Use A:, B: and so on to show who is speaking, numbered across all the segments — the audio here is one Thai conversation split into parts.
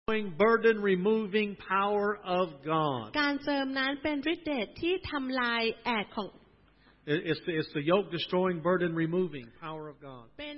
A: burden removing power of God.
B: การเจิมนั้นเป็นฤทธิ์เดชที่ทำลายแอกของ
A: It's the yoke destroying, burden removing power of God.
B: เป็น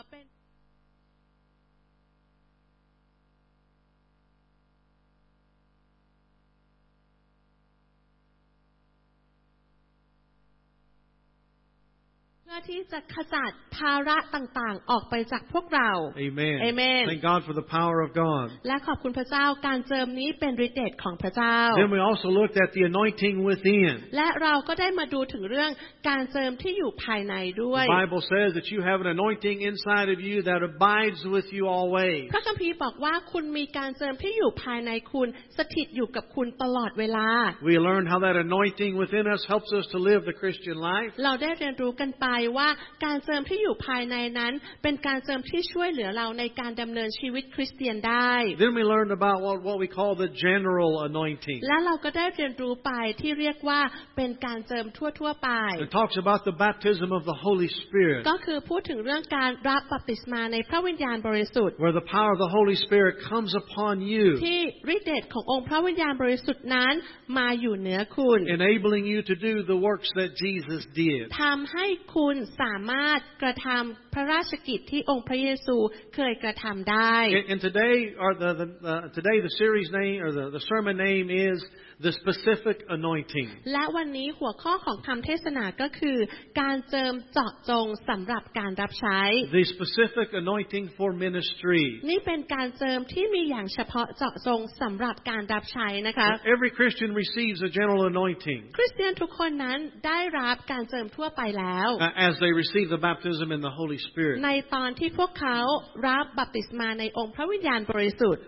B: เพื่อที่จะขจัดภาระต่างๆออกไปจากพวกเรา
A: Amen.
B: Amen.
A: Thank God for the power of God.
B: และขอบคุณพระเจ้าการเจิมนี้เป็นฤทธิ์เดชของพระเจ้า
A: Then we also looked at the anointing within.
B: และเราก็ได้มาดูถึงเรื่องการเจิมที่อยู่ภายในด้วย
A: The Bible says that you have an anointing inside of you that abides with you always.
B: พระคัมภีร์บอกว่าคุณมีการเจิมที่อยู่ภายในคุณสถิตอยู่กับคุณตลอดเวลา
A: We learned how that anointing within us helps us to live the Christian life.
B: เราได้เรียนรู้กันไปว่าการเจิมที่อยู่ภายในนั้นเป็นการเจิมที่ช่วยเหลือเราในการดำเนินชีวิตคริสเตียนได้
A: Then we learned about what we call the general anointing.
B: และเราก็ได้เรียนรู้ไปที่เรียกว่าเป็นการเจิมทั่วๆไป
A: It talks about the baptism of the Holy Spirit.
B: ก็คือพูดถึงเรื่องการรับบัพติศมาในพระวิญญาณบริสุทธิ์
A: Where the power of the Holy Spirit comes upon you.
B: ที่ฤทธิ์เดชขององค์พระวิญญาณบริสุทธิ์นั้นมาอยู่เหนือคุณ
A: Enabling you to do the works that Jesus did.
B: ทำให้คุณสามารถกระทำพระราชกิจที่องค์พระเยซูเคยกระทำได้
A: And today, today the series name or the sermon name is the specific anointing.
B: และวันนี้หัวข้อของคำเทศนาก็คือการเจิมเจาะจงสำหรับการรับใช้
A: The specific anointing for ministry.
B: นี่เป็นการเจิมที่มีอย่างเฉพาะเจาะจงสำหรับการรับใช้นะคะ
A: Every Christian receives a general anointing
B: คริสเตียนทุกคนนั้นได้รับการเจิมทั่วไปแล้ว
A: as they receive the baptism in the Holy Spirit.
B: ในตอนที่พวกเขารับบัพติศมาในองค์พระวิญญาณบริสุทธิ์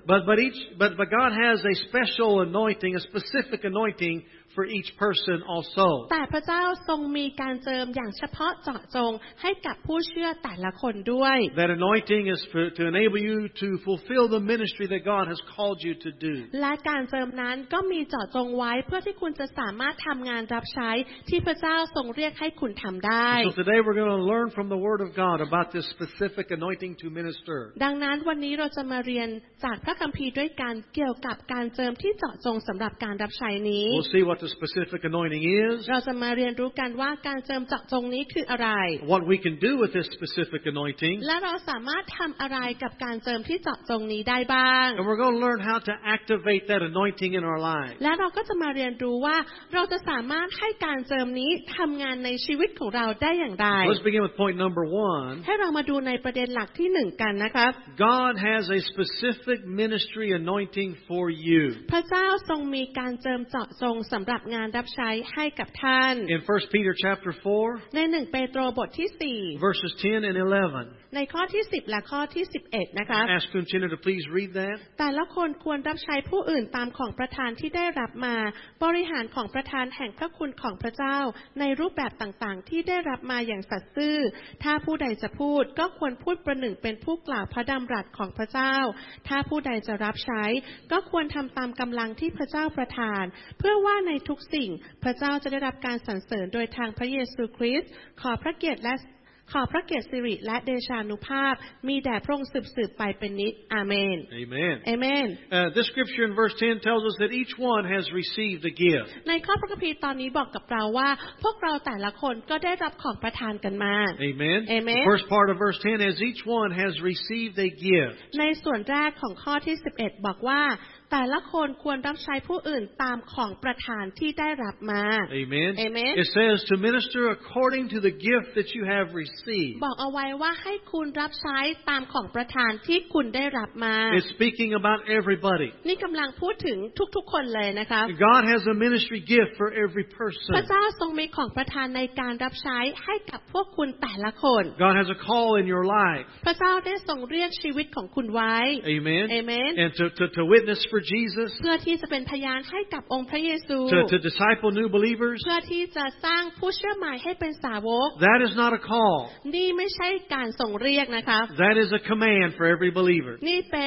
A: But God has a special anointing, a specific anointing for each person also.
B: แต่พระเจ้าทรงมีการเจิมอย่างเฉพาะเจาะจงให้กับผู้เชื่อแต่ละคนด้วย
A: That anointing is to enable you to fulfill the ministry that God has called you to do.
B: และการเจิมนั้นก็มีเจาะจงไว้เพื่อที่คุณจะสามารถทำงานรับใช้ที่พระเจ้าทรงเรียกให้คุณทำได้
A: So today we're going to learn from the Word of God about this specific anointing to minister.
B: ดังนั้นวันนี้เราจะมาเรียนจากพระคัมภีร์ด้วยกันเกี่ยวกับการเจิมที่เจาะจงสำหรับการรับใช้นี้
A: We'll see what the specific anointing is.
B: เราจะมาเรียนรู้กันว่าการเจิมเจาะจงนี้คืออะไร
A: What we can do with this specific anointing.
B: และเราสามารถทำอะไรกับการเจิมที่เจาะจงนี้ได้บ้าง
A: And we're going to learn how to activate that anointing in our lives.
B: และเราก็จะมาเรียนรู้ว่าเราจะสามารถให้การเจิมนี้ทำงานในชีวิตของเราได้อย่างไร
A: Let's begin with point number 1.
B: ให้เรามาดูในประเด็นหลักที่1กันนะครับ
A: God has a specific ministry anointing for you.
B: พระเจ้าทรงมีการเจิมเจาะจงสำหรับงานรับใช้ให้กับท่าน
A: In 1 Peter chapter 4,
B: ใน1เปโตรบทที่4
A: verses 10 and 11.
B: ในข้อที่10และข้อที่11นะคะ
A: Ask Kunchina to please read that.
B: แต่ละคนควรรับใช้ผู้อื่นตามของประทานที่ได้รับมาบริหารของประทานแห่งพระคุณของพระเจ้าในรูปแบบต่างๆที่ได้รับมาอย่างสัตย์ซื่อถ้าผู้ใดจะพูดก็ควรพูดประหนึ่งเป็นผู้กล่าวพระดำรัสของพระเจ้าถ้าผู้ใดจะรับใช้ก็ควรทำตามกำลังที่พระเจ้าประทานเพื่อว่าในทุกสิ่งพระเจ้าจะได้รับการสรรเสริญโดยทางพระเยซูคริสต์ขอพระเกียรติสิริและเดชานุภาพมีแด่พระองค์สืบไปเป็นนิจอาเมน
A: Amen.
B: Amen.
A: This scripture in verse 10 tells us that each one has received a gift.
B: ในข้อพระคัมภีร์ตอนนี้บอกกับเราว่าพวกเราแต่ละคนก็ได้รับของประทานกันมา
A: Amen.
B: Amen.
A: The first part of verse 10 is each one has received a gift.
B: ในส่วนแรกของข้อที่11บอกว่าแต่ละคนควรรับใช้ผู้อื่นตามของประทานที่ได้รับมา
A: Amen.
B: Amen.
A: It says to minister according to the gift that you have received.
B: บอกเอาไว้ว่าให้คุณรับใช้ตามของประทานที่คุณได้รับมา
A: It's speaking about everybody.
B: นี่กำลังพูดถึงทุกๆคนเลยนะคะ
A: God has a ministry gift for every person.
B: พระเจ้าทรงมีของประทานในการรับใช้ให้กับพวกคุณแต่ละคน
A: God has a call in your life.
B: พระเจ้าได้ทรงเรียกชีวิตของคุณไว้
A: Amen.
B: Amen.
A: And to witness for Jesus.
B: เพื่อที่จะเป็นพยานให้กับองค์พระเยซู
A: To disciple new believers.
B: เพื่อที่จะสร้างผู้เชื่อใหม่ให้เป็นสาวก
A: That is not a call.
B: นี่ไม่ใช่การทรงเรียกนะคะ
A: That is a command for every believer.
B: นี่เป็น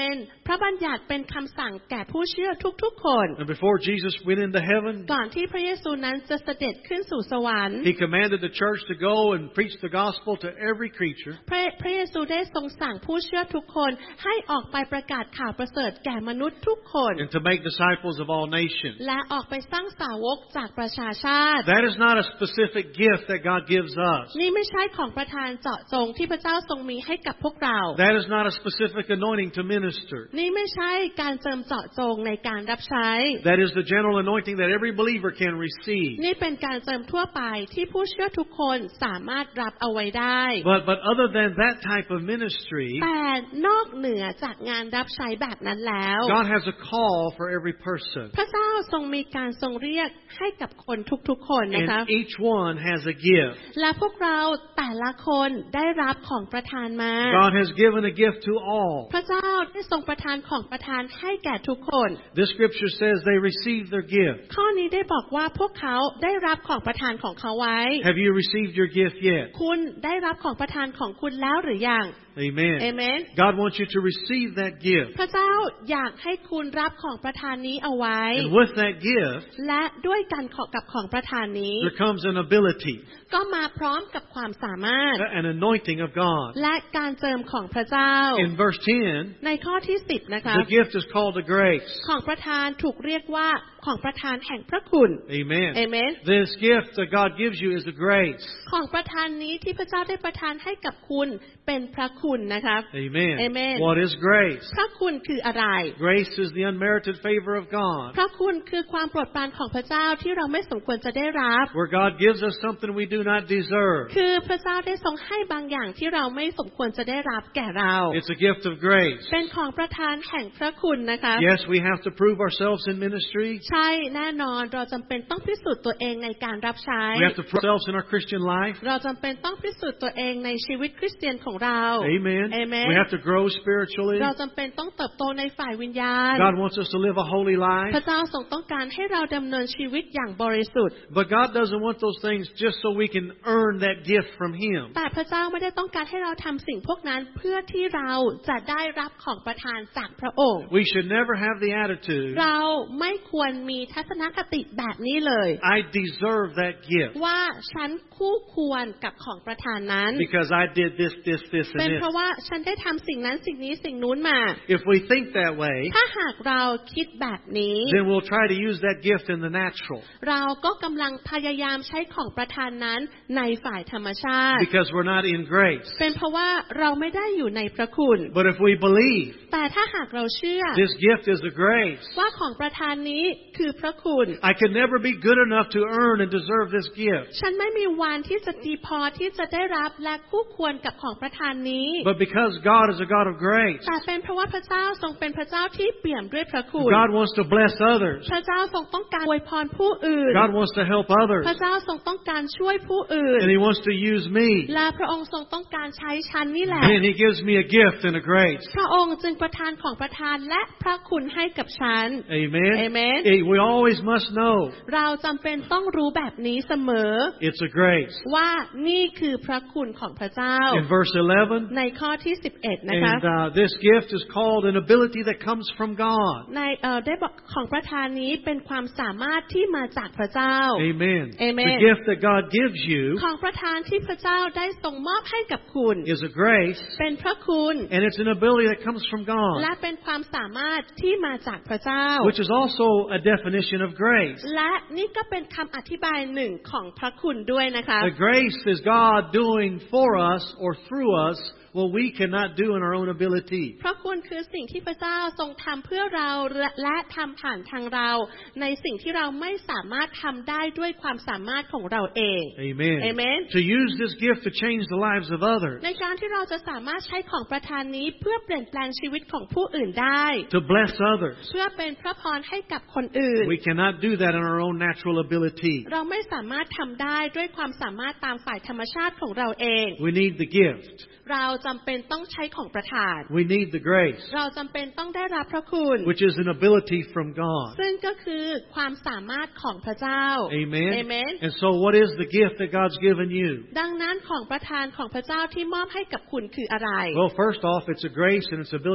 B: พระบัญญัติเป็นคำสั่งแก่ผู้เชื่อทุกๆคน
A: And before Jesus went into heaven,
B: ก่อนที่พระเยซูนั้นจะเสด็จขึ้นสู่สวรรค์
A: He commanded the church to go and preach the gospel to every creature.
B: พระเยซูได้ทรงสั่งผู้เชื่อทุกคนให้ออกไปประกาศข่าวประเสริฐแก่มนุษย์ทุกคน
A: And to make disciples of all nations.
B: และออกไปสร้างสาวกจากประชาชาติ
A: That is not a specific gift that God gives us.
B: นี่ไม่ใช่ของประทานเจาะจงที่พระเจ้าทรงมีให้กับพวกเรา
A: That is not a specific anointing to minister.
B: นี่ไม่ใช่การเจิมเจาะจงในการรับใช้
A: That is the general anointing that every believer can receive.
B: นี่เป็นการเจิมทั่วไปที่ผู้เชื่อทุกคนสามารถรับเอาไว้ได้
A: But other than that type of ministry,
B: แต่นอกเหนือจากงานรับใช้แบบนั้นแล้ว
A: God has a call for every person.
B: พระเจ้าทรงมีการทรงเรียกให้กับคนทุกๆคนนะคะ
A: And each one has a gift.
B: และพวกเราแต่ละคนได้รับของประทานมา
A: God has given a gift to all.
B: พระเจ้าได้ทรงประทานของประทานให้แก่ทุกคน
A: This scripture says they received their gift.
B: ข้อนี้ได้บอกว่าพวกเขาได้รับของประทานของเขาไว้
A: Have you received your gift yet?
B: คุณได้รับของประทานของคุณแล้วหรือยัง
A: Amen.
B: Amen.
A: God wants you to receive that gift.
B: พระเจ้าอยากให้คุณรับของประทานนี้เอาไว้
A: And with that gift,
B: และด้วยกันกับของประทานนี้
A: there comes an ability,
B: ก็มาพร้อมกับความสามารถ
A: an anointing of God.
B: และการเจิมของพระเจ้า
A: In verse 10,
B: ในข้อที่10นะคะ
A: the gift is called a grace.
B: ของประทานถูกเรียกว่าของประทานแห่งพระคุณ
A: Amen.
B: Amen.
A: This gift that God gives you is a grace.
B: ของประทานนี้ที่พระเจ้าได้ประทานให้กับคุณเป็นพระคุณนะคะ
A: Amen.
B: Amen.
A: What is grace?
B: พระคุณคืออะไร
A: Grace is the unmerited favor of God,
B: พระคุณคือความโปรดปรานของพระเจ้าที่เราไม่สมควรจะได้รับ
A: where God gives us something we do not deserve.
B: คือพระเจ้าได้ทรงให้บางอย่างที่เราไม่สมควรจะได้รับแก่เรา
A: It's a gift of grace.
B: เป็นของประทานแห่งพระคุณนะคะ
A: Yes, we have to prove ourselves in ministry.
B: ใช่แน่นอนเราจำเป็นต้องพิสูจน์ตัวเองในการรับใช้
A: We have to prove ourselves in our Christian life.
B: เราจำเป็นต้องพิสูจน์ตัวเองในชีวิตคริสเตียนของเรา
A: Amen.
B: Amen.
A: We have to grow spiritually.
B: เราจำเป็นต้องเติบโตในฝ่ายวิญญาณ
A: God wants us to live a holy
B: พ
A: life.
B: ระเจ้าทรงต้องการให้เราดำเนินชีวิตอย่างบริสุทธิ์
A: But God doesn't want those things just so we can earn that gift from Him.
B: แต่พระเจ้าไม่ได้ต้องการให้เราทำสิ่งพวกนั้นเพื่อที่เราจะได้รับของประทานจากพระองค์
A: We should never have the attitude,
B: เราไม่ควรมีทัศนคติแบบนี้เลย
A: I deserve that gift
B: ว่าฉันคู่ควรกับของประทานนั้น
A: because I did this, and
B: เป็นเพราะ
A: this.
B: ว่าฉันได้ทำสิ่งนั้นสิ่งนี้สิ่งนู้นมา
A: If we think that way,
B: ถ้าหากเราคิดแบบนี้
A: then we'll try to use that gift in the natural
B: เราก็กำลังพยายามใช้ของประทานนั้นในฝ่ายธรรมชาติ
A: because we're not in grace.
B: เป็นเพราะว่าเราไม่ได้อยู่ในพระคุณ
A: But if we believe
B: แต่ถ้าหากเราเชื่อ
A: this gift is a grace,
B: ว่าของประทานนี้คือพระคุณ
A: I could never be good enough to earn and deserve this gift.
B: ฉันไม่มีวันที่จะดีพอที่จะได้รับและคู่ควรกับของประทานนี้
A: But because God is a God of grace,
B: แต่เป็นเพราะว่าพระเจ้าทรงเป็นพระเจ้าที่เปี่ยมด้วยพระคุณ
A: God wants to bless others.
B: พระเจ้าทรงต้องการอวยพรผู้อื่น
A: God wants to help others.
B: พระเจ้าทรงต้องการช่วยผู้อื่น
A: And He wants to use me.
B: และพระองค์ทรงต้องการใช้ฉันนี่แหละ
A: And He gives me a gift and a grace.
B: พระองค์จึงประทานของประทานและพระคุณให้กับฉัน
A: Amen.
B: Amen.
A: We always must know
B: เราจำเป็นต้องรู้แบบนี้เสมอ
A: it's a grace.
B: ว่านี่คือพระคุณของพระเจ้า
A: In verse 11,
B: ในข้อที่11นะคะ
A: and this gift is called an ability that comes from God.
B: ในได้บอกของประทานนี้เป็นความสามารถที่มาจากพระเจ้า
A: Amen.
B: Amen.
A: The gift that God gives you
B: ของประทานที่พระเจ้าได้ทรงมอบให้กับคุณ
A: is a grace,
B: เป็นพระคุณ
A: and it's an ability that comes from God,
B: และเป็นความสามารถที่มาจากพระเจ้า
A: which is also a definition of grace.
B: และนี่ก็เป็นคำอธิบายหนึ่งของพระคุณด้วยนะคะ
A: The grace is God doing for us or through us what we cannot do in our own ability.
B: พระคุณคือสิ่งที่พระเจ้าทรงทำเพื่อเราและทำผ่านทางเราในสิ่งที่เราไม่สามารถทำได้ด้วยความสามารถของเราเอง
A: Amen.
B: Amen.
A: To use this gift to change the lives of others,
B: ในการที่เราจะสามารถใช้ของประทานนี้เพื่อเปลี่ยนแปลงชีวิตของผู้อื่นได้
A: to bless others,
B: เพื่อเป็นพระพรให้กับคนอื่น
A: we cannot do that in our own natural ability.
B: เราไม่สามารถทำได้ด้วยความสามารถตามฝ่ายธรรมชาติของเราเอง
A: We need the gift.
B: เราจำเป็นต้องใช้ของประทาน
A: We need the grace,
B: เราจำเป็นต้องได้รับพระคุณ
A: which is an ability from God.
B: ซึ่งก็คือความสามารถของพระเจ้า
A: Amen.
B: Amen.
A: And so what is the gift that God's given you?
B: ดังนั้นของประทานของพระเจ้าที่มอบให้กับคุณคืออะไร
A: Well, first off, it's a grace and it's ability that comes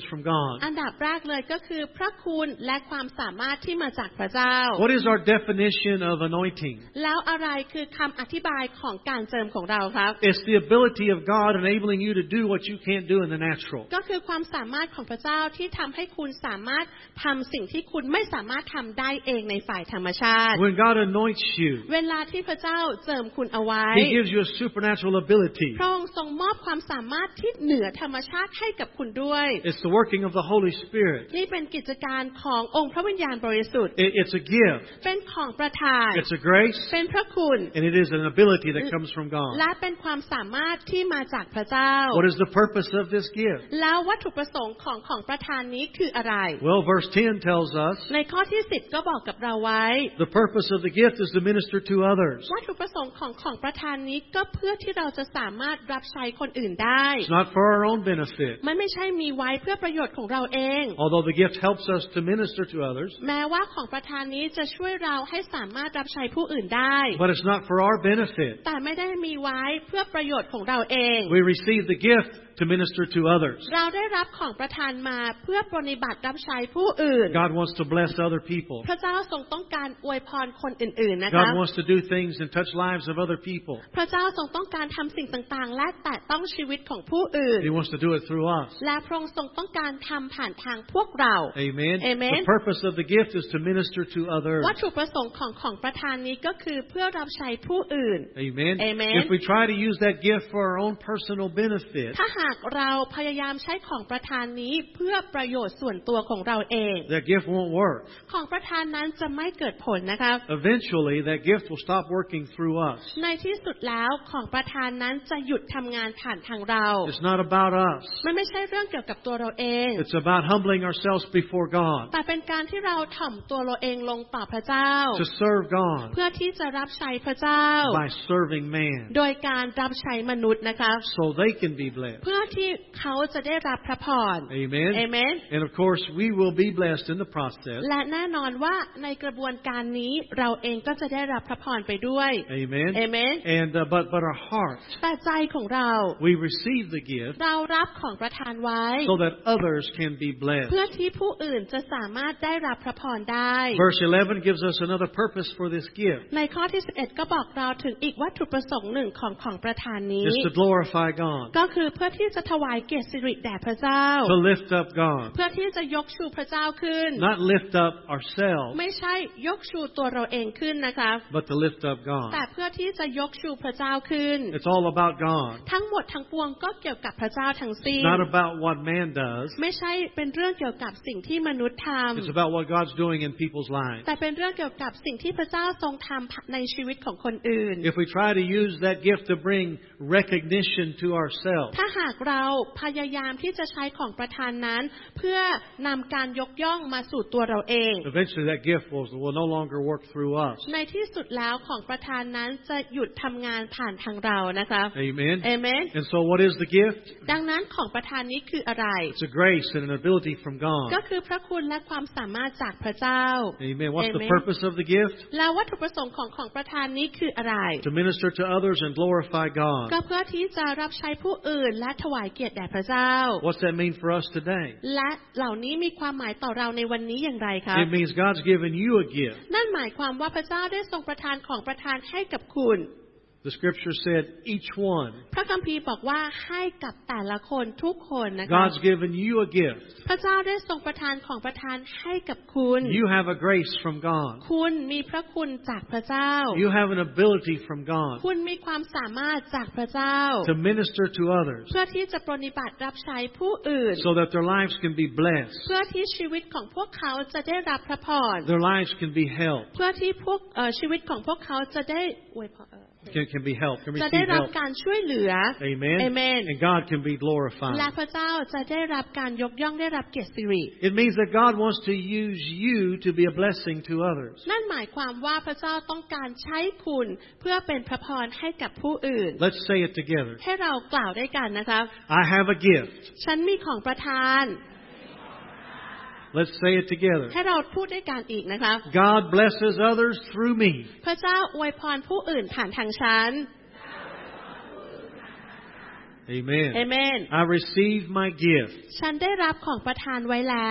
A: from God.
B: อันดับแรกเลยก็คือพระคุณและความสามารถที่มาจากพระเจ้า
A: What is our definition of anointing?
B: แล้วอะไรคือคำอธิบายของการเจิมของเราครับ
A: It's the ability of God enabling you to do what you can't do in the natural.
B: ก็คือความสามารถของพระเจ้าที่ทำให้คุณสามารถทำสิ่งที่คุณไม่สามารถทำได้เองในฝ่ายธรรมชาติ
A: When God anoints you,
B: เวลาที่พระเจ้าเจิมคุณเอาไว้
A: He gives you a supernatural ability.
B: พระองค์ทรงมอบความสามารถที่เหนือธรรมชาติให้กับคุณด้วย
A: It's the working of the Holy Spirit.
B: นี่เป็นกิจการขององค์พระวิญญาณบริสุทธิ์
A: It's a gift.
B: เป็นของประทาน
A: It's a grace.
B: เป็นพระคุณ
A: And it is an ability that comes from God.
B: และเป็นความสามารถที่มาจากพระเจ้า
A: What is the purpose of this gift?
B: แล้ววัตถุประสงค์ของประทานนี้คืออะไร
A: Well, verse 10 tells us
B: ในข้อที่10ก็บอกกับเราไว้
A: the purpose of the gift is to minister to others.
B: วัตถุประสงค์ของประทานนี้ก็เพื่อที่เราจะสามารถรับใช้คนอื่นได้
A: It's not for our own benefit.
B: มันไม่ใช่มีไว้เพื่อประโยชน์ของเราเอง
A: Although the gift helps us to minister to others,
B: แม้ว่าของประทานนี้จะช่วยเราให้สามารถรับใช้ผู้อื่นได้
A: but it's not for our benefit.
B: แต่ไม่ได้มีไว้เพื่อประโยชน์ของเราเอง
A: We receive the gift to minister to others.
B: เราได้รับของประทานมาเพื่อปฏิบัติรับใช้ผู้อื่น
A: God wants to bless other people.
B: พระเจ้าทรงต้องการอวยพรคนอื่นๆนะคะ
A: God wants to do things and touch lives of other people.
B: พระเจ้าทรงต้องการทำสิ่งต่างๆและแตะต้องชีวิตของผู้อื่น
A: He wants to do it through us.
B: และพระองค์ทรงต้องการทำผ่านทางพวกเรา
A: Amen.
B: Amen.
A: The purpose of the gift is to minister to others.
B: วัตถุประสงค์ของประทานนี้ก็คือเพื่อรับใช้ผู้อื่น
A: Amen.
B: Amen.
A: If we try to use that gift for our own personal benefit,
B: ถ้าหากเราพยายามใช้ของประทานนี้เพื่อประโยชน์ส่วนตัวของเราเอง
A: that gift won't work.
B: ของประทานนั้นจะไม่เกิดผลนะคะ
A: Eventually, that gift will stop working through us.
B: ในที่สุดแล้วของประทานนั้นจะหยุดทำงานผ่านทางเรา
A: It's not about us.
B: มันไม่ใช่เรื่องเกี่ยวกับตัวเราเอง
A: It's about humbling ourselves before God
B: แต่เป็นการที่เราถ่อมตัวเราเองลงต่อพระเจ้า
A: to serve God
B: เพื่อที่จะรับใช้พระเจ้า
A: by serving man
B: โดยการรับใช้มนุษย์นะคะ
A: so they can be blessed.
B: เพื่อที่เขาจะได้รับพระพร
A: Amen.
B: Amen.
A: And of course, we will be blessed in the process.
B: และแน่นอนว่าในกระบวนการนี้เราเองก็จะได้รับพระพรไปด้วย
A: Amen.
B: Amen.
A: And but our heart,
B: แต่ใจของเรา
A: we receive the gift
B: เรารับของประทานไว้
A: so that others can be blessed.
B: เพื่อที่ผู้อื่นจะสามารถได้รับพระพรได้
A: Verse 11 gives us another purpose for this gift.
B: ในข้อที่11ก็บอกเราถึงอีกวัตถุประสงค์หนึ่งของประทานนี้
A: It's to glorify God,
B: ก็คือเพื่อที่จะถวายเกียรติสิริแด่พระเจ้า
A: to lift up God,
B: เพื่อที่จะยกชูพระเจ้าขึ้น
A: not lift up ourselves,
B: ไม่ใช่ยกชูตัวเราเองขึ้นนะคะ
A: but to lift up God.
B: แต่เพื่อที่จะยกชูพระเจ้าขึ้น
A: It's all about God.
B: ทั้งหมดทั้งปวงก็เกี่ยวกับพระเจ้าทั้งสิ้น
A: It's not about what man does.
B: ไม่ใช่เป็นเรื่องเกี่ยวกับสิ่งที่มนุษย์ท
A: It's about what God's doing in people's lives.
B: ำแต่เป็นเรื่องเกี่ยวกับสิ่งที่พระเจ้าทรงทำในชีวิตของคนอื่น
A: If we try to use that gift to bring recognition to ourselves,
B: ถ้าหากเราพยายามที่จะใช้ของประทานนั้น เพื่อนำการยกย่องมาสู่ตัวเราเอง
A: eventually that gift will no longer work through us.
B: ในที่สุดแล้วของประทานนั้นจะหยุดทำงานผ่านทางเรานะคะ
A: Amen.
B: Amen.
A: And so what is the gift?
B: ดังนั้นของประทานนี้คืออะไร
A: It's a grace and an ability from
B: ก็
A: God.
B: คือพระคุณและความสามารถจากพระเจ้า
A: Amen. What's the
B: Amen.
A: purpose of the gift?
B: แล้ววัตถุประสงค์ของประทานนี้คืออะไร
A: To minister to others and glorify
B: ก็
A: God.
B: เพื่อที่จะรับใช้ผู้อื่นและถวายเกียรติแด่พระเจ้า
A: What's that mean for us today?
B: และเหล่านี้มีความหมายต่อเราในวันนี้อย่างไรคะ
A: It means God's given you a gift.
B: นั่นหมายความว่าพระเจ้าได้ทรงประทานของประทานให้กับคุณ
A: The scripture said, each one.
B: พระคัมภีร์บอกว่าให้กับแต่ละคนทุกคนนะคะ
A: God's given you a gift.
B: พระเจ้าได้ทรงประทานของประทานให้กับคุณ
A: You have a grace from God.
B: คุณมีพระคุณจากพระเจ้า
A: You have an ability from God
B: คุณมีความสามารถจากพระเจ้า
A: to minister to others
B: เพื่อที่จะปฏิบัติรับใช้ผู้อื่น
A: so that their lives can be blessed.
B: เพื่อที่ชีวิตของพวกเขาจะได้รับพระพร
A: Their lives can be helped.
B: เพื่อที่ชีวิตของพวกเขาจะได้อวยพร
A: Can be helped. Can
B: จะได้
A: receive
B: รับ
A: help.
B: การช่วยเหลือ
A: Amen.
B: Amen.
A: And God can be
B: และ
A: glorified.
B: พระเจ้าจะได้รับการยกย่องได้รับเกียรติสิริ
A: It means that God wants to use you to be a blessing to others.
B: นั่นหมายความว่าพระเจ้าต้องการใช้คุณเพื่อเป็นพระพรให้กับผู้อื่น
A: Let's say it together.
B: ให้เรากล่าวด้วยกันนะคะ
A: I have a gift.
B: ฉันมีของประทาน
A: Let's say it together.
B: ให้เราพูดด้วยกันอีกนะคะ
A: God blesses others through me.
B: พระเจ้าอวยพรผู้อื่นผ่านทางฉัน
A: Amen.
B: Amen.
A: I receive my gift.
B: ฉันได้รับของประทานไว้แล้ว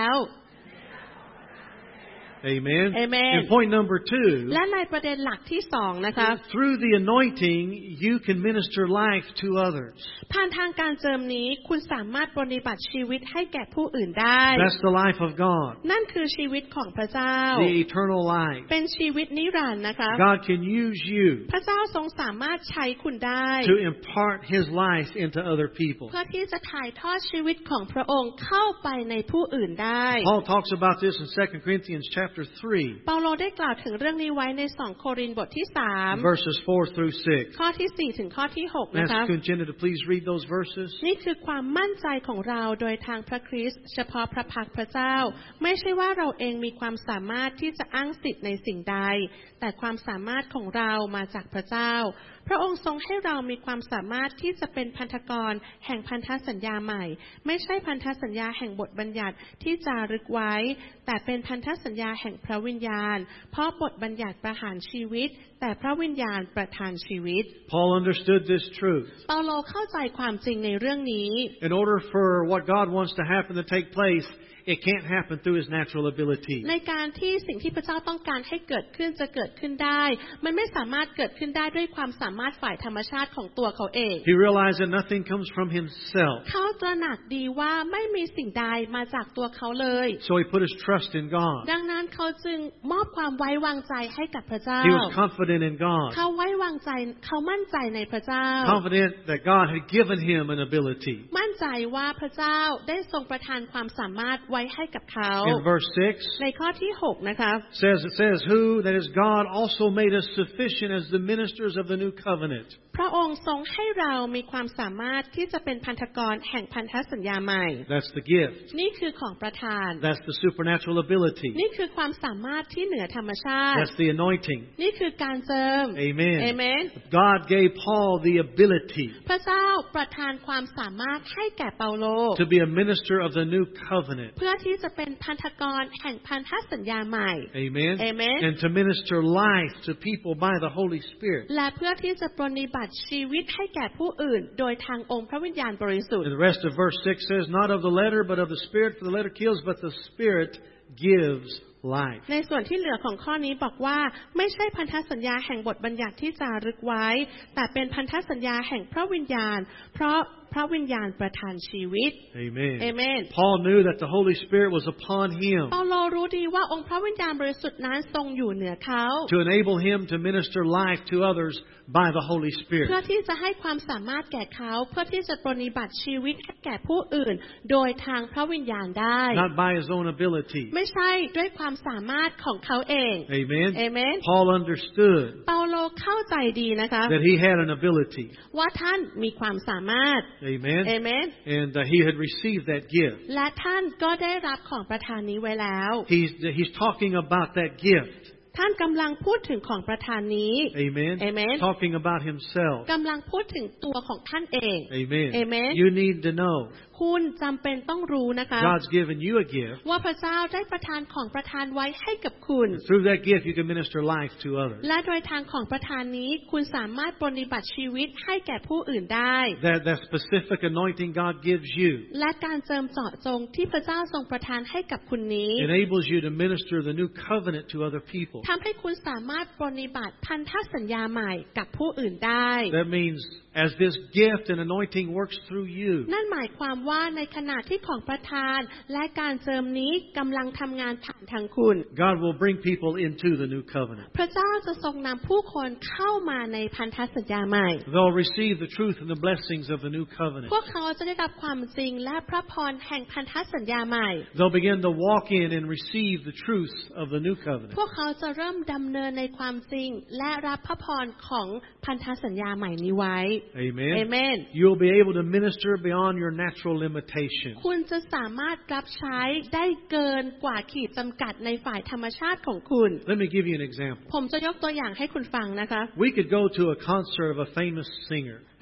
A: Amen.
B: Amen.
A: And point number 2.
B: และในประเด็นหลักที่สองนะคะ
A: Through the anointing, you can minister life to others.
B: ผ่านทางการเจิมนี้คุณสามารถปฏิบัติชีวิตให้แก่ผู้อื่นได้
A: That's the life of God.
B: นั่นคือชีวิตของพระเจ้า
A: The eternal life.
B: เป็นชีวิตนิรันดร์นะคะ
A: God can use you
B: พระเจ้าทรงสามารถใช้คุณได้
A: to impart His life into other people.
B: เพื่อที่จะถ่ายทอดชีวิตของพระองค์เข้าไปในผู้อื่นได้
A: Paul talks about this in 2 Corinthians chapter 3,
B: เปาโลได้กล่าวถึงเรื่องนี้ไว้ใน2โครินธ์บทที่3
A: verses 4 through 6.
B: ข้อที่4ถึงข้อที่6นะคะ
A: Ask Kunchenda to please read those verses.
B: นี่คือความมั่นใจของเราโดยทางพระคริสต์เฉพาะพระพักพระเจ้าไม่ใช่ว่าเราเองมีความสามารถที่จะอ้างสิทธิ์ในสิ่งใดแต่ความสามารถของเรามาจากพระเจ้าพระองค์ทรงให้เรามีความสามารถที่จะเป็นพันธกรแห่งพันธสัญญาใหม่ไม่ใช่พันธสัญญาแห่งบทบัญญัติที่จารึกไว้แต่เป็นพันธสัญญาแห่งพระวิญญาณเพราะบทบัญญัติประหารชีวิตแต่พระวิญญาณประทานชีวิต
A: Paul understood this truth.
B: เปาโลเข้าใจความจริงในเรื่องนี้
A: In order for what God wants to happen to take place, it can't happen through His natural ability.
B: ในการที่สิ่งที่พระเจ้าต้องการให้เกิดขึ้นจะเกิดขึ้นได้มันไม่สามารถเกิดขึ้นได้ด้วยความสามารถฝ่ายธรรมชาติของตัวเขาเอง
A: He realized that nothing comes from himself.
B: เขาตระหนักดีว่าไม่มีสิ่งใดมาจากตัวเขาเลย
A: So he put his trust in God.
B: ดังนั้นเขาจึงมอบความไว้วางใจให้กับพระเจ้า
A: He was confident in God.
B: เขาไว้วางใจเขามั่นใจในพระเจ้า
A: Confident that God had given him an ability.
B: มั่นใจว่าพระเจ้าได้ทรงประทานความสามารถไว้ให้กับเขา
A: In verse 6,
B: ในข้อที่6นะคะ
A: it says, who, that is God, also made us sufficient as the ministers of the new covenant.
B: พระองค์ทรงให้เรามีความสามารถที่จะเป็นพันธกรแห่งพันธสัญญาใหม่
A: That's the gift.
B: นี่คือของประทาน
A: That's the supernatural ability.
B: นี่คือความสามารถที่เหนือธรรมชาติ
A: That's the anointing.
B: นี่คือการเจิม
A: Amen.
B: เอเมน
A: God gave Paul the ability
B: พระเจ้าประทานความสามารถให้แก่เปาโล
A: to be a minister of the new covenant.
B: เพื่อที่จะเป็นพันธกรแห่งพันธสัญญาใหม่
A: Amen.
B: Amen.
A: And to minister life to people by the Holy Spirit.
B: และเพื่อที่จะปรนนิบัติชีวิตให้แก่ผู้อื่นโดยทางองค์พระวิญญาณบริสุทธิ์
A: And the rest of verse 6 says, not of the letter, but of the Spirit, for the letter kills, but the Spirit gives life.
B: ในส่วนที่เหลือของข้อนี้บอกว่าไม่ใช่พันธสัญญาแห่งบทบัญญัติที่จารึกไว้แต่เป็นพันธสัญญาแห่งพระวิญญาณเพราะพระวิญญาณประทานชีวิต
A: Amen.
B: Amen.
A: Paul knew that the Holy Spirit was upon him
B: เปาโลรู้ดีว่าองค์พระวิญญาณบริสุทธิ์นั้นทรงอยู่เหนือเขา
A: to enable him to minister life to others by the Holy
B: เพื่อ
A: Spirit.
B: ที่จะให้ความสามารถแก่เขาเพื่อที่จะปรนนิบัติชีวิตให้แก่ผู้อื่นโดยทางพระวิญญาณได้
A: Not by his own ability.
B: ไม่ใช่ด้วยความสามารถของเขาเอง
A: Amen.
B: Amen.
A: Paul understood
B: เปาโลเข้าใจดีนะคะ
A: that he had an ability.
B: ว่าท่านมีความสามารถ
A: Amen.
B: Amen.
A: And he had received that gift.
B: และท่านก็ได้รับของประทานนี้ไว้แล้ว
A: He's talking about that gift.
B: ท่านกำลังพูดถึงของประทานนี้
A: Amen.
B: Amen.
A: Talking about himself.
B: กำลังพูดถึงตัวของท่านเอง
A: Amen.
B: Amen.
A: You need to know
B: คุณจำเป็นต้องรู้นะคะ
A: God's given you a gift.
B: ว่าพระเจ้าได้ประทานของประทานไว้ให้กับคุณ
A: Through that gift, you can minister life to others.
B: และโดยทางของประทานนี้คุณสามารถปรนนิบัติชีวิตให้แก่ผู้อื่นได้
A: That specific anointing God gives you
B: และการเจิมเจาะจงที่พระเจ้าทรงประทานให้กับคุณนี้
A: enables you to minister the new covenant to other people.
B: ทำให้คุณสามารถปรนนิบัติพันธสัญญาใหม่กับผู้อื่นได้
A: That means as this gift and anointing works through you,
B: นั่นหมายความว่าในขณะที่ของประทานและการเจิมนี้กำลังทำงานผ่านทางคุณ
A: God will bring people into the new covenant.
B: พระเจ้าจะทรงนำผู้คนเข้ามาในพันธสัญญาใหม่
A: They'll receive the truth and the blessings of the new covenant.
B: พวกเขาจะได้รับความจริงและพระพรแห่งพันธสัญญาใหม่
A: They'll begin to walk in and receive the truth of the new covenant.
B: พวกเขาจะเริ่มดำเนินในความจริงและรับพระพรของพันธสัญญาใหม่นี้ไว้
A: Amen.
B: Amen.
A: You'll be able to minister beyond your natural limitations.
B: คุณจะสามารถรับใช้ได้เกินกว่าขีดจำกัดในฝ่ายธรรมชาติของคุณ
A: Let me give you an example.
B: ผมจะยกตัวอย่างให้คุณฟังนะคะ
A: We could go to a concert of a famous singer.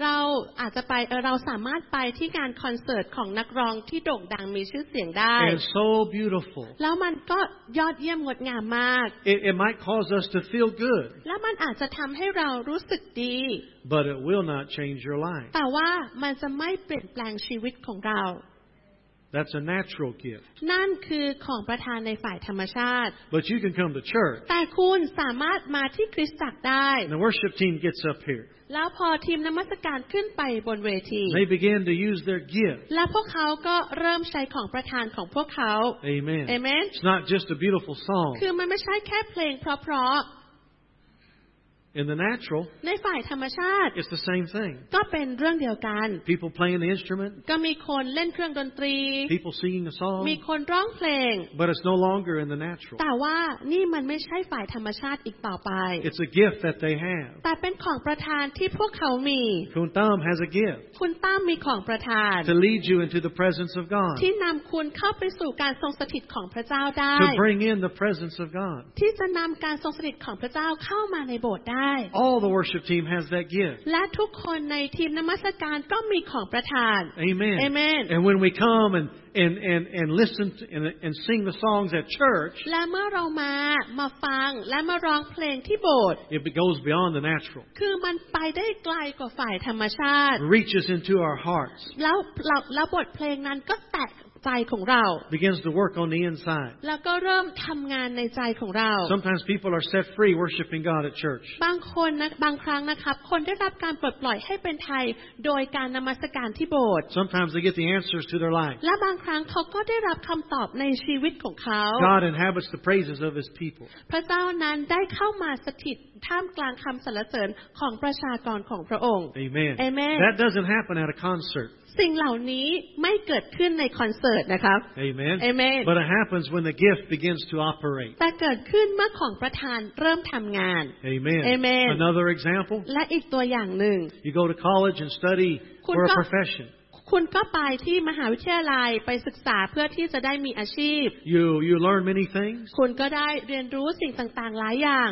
B: เราอาจจะไปเราสามารถไปที่งานคอนเสิร์ตของนักร้องที่โด่งดังมีชื่อเสียงได้
A: and so beautiful.
B: แล้วมันก็ยอดเยี่ยมงดงามมาก
A: It might cause us to feel good,
B: แล้วมันอาจจะทำให้เรารู้สึกดี
A: but it will not change your life.
B: แต่ว่ามันจะไม่เปลี่ยนแปลงชีวิตของเรา
A: That's a natural gift.
B: นั่นคือของประทานในฝ่ายธรรมชาติ
A: But you can come to church,
B: แต่คุณสามารถมาที่คริสตจักรได้
A: and the worship team gets up here.
B: แล้วพอทีมนมัสการขึ้นไปบนเวที
A: They begin to use their gift.
B: และพวกเขาก็เริ่มใช้ของประทานของพวกเขา
A: Amen.
B: Amen.
A: It's not just a beautiful song.
B: คือมันไม่ใช่แค่เพลงเพราะ
A: In the natural,
B: ๆในฝ่ายธรรมชาติ
A: it's the same thing.
B: ก็เป็นเรื่องเดียวกัน
A: People playing the instrument,
B: ก็มีคนเล่นเครื่องดนตรี
A: people singing a song,
B: มีคนร้องเพลง
A: but it's no longer in the natural.
B: แต่ว่านี่มันไม่ใช่ฝ่ายธรรมชาติอีกต่อไป
A: It's a gift that they have.
B: แต่เป็นของประทานที่พวกเขามี
A: Kuntam has a gift
B: คุณตั้มมีของประทาน
A: to lead you into the presence of God,
B: ที่นำคุณเข้าไปสู่การทรงสถิตของพระเจ้าได้
A: to bring in the presence of God.
B: ที่จะนำการทรงสถิตของพระเจ้าเข้ามาในโบสถ์ได้
A: All the worship team has that gift.
B: และทุกคนในทีมนมัสการก็มีของประทาน
A: Amen.
B: Amen.
A: And when we come and listen to, and sing the songs at church,
B: และเมื่อเรามาฟังและมาร้องเพลงที่โบสถ์
A: it goes beyond the natural.
B: คือมันไปได้ไกลกว่าฝ่ายธรรมชาติ
A: It reaches into our hearts,
B: แล้วบทเพลงนั้นก็แตะใจของเรา
A: begins to work on the inside.
B: แล้วก็เริ่มทำงานในใจของเรา
A: Sometimes people are set free worshiping God at church.
B: บางครั้งนะครับคนได้รับการปลดปล่อยให้เป็นไทยโดยการนมัสการที่โบสถ์
A: Sometimes they get the answers to their life.
B: และบางครั้งเขาก็ได้รับคำตอบในชีวิตของเขา
A: God inhabits the praises of His people.
B: พระเจ้านั้นได้เข้ามาสถิตท่ามกลางคำสรรเสริญของประชากรของพระองค์
A: Amen.
B: Amen.
A: That doesn't happen at a concert.
B: สิ่งเหล่านี้ไม่เกิดขึ้นในคอนเสิร์ตนะครับ
A: Amen.
B: Amen.
A: But it happens when the gift begins to operate.
B: แต่เกิดขึ้นเมื่อของประทานเริ่มทำงาน
A: Amen.
B: Amen.
A: Another example,
B: และอีกตัวอย่างหนึ่ง
A: you go to college and study for a profession.
B: คุณก็ไปที่มหาวิทยาลัยไปศึกษาเพื่อที่จะได้มีอาชีพ
A: You learn many things.
B: คุณก็ได้เรียนรู้สิ่งต่างๆหลายอย่าง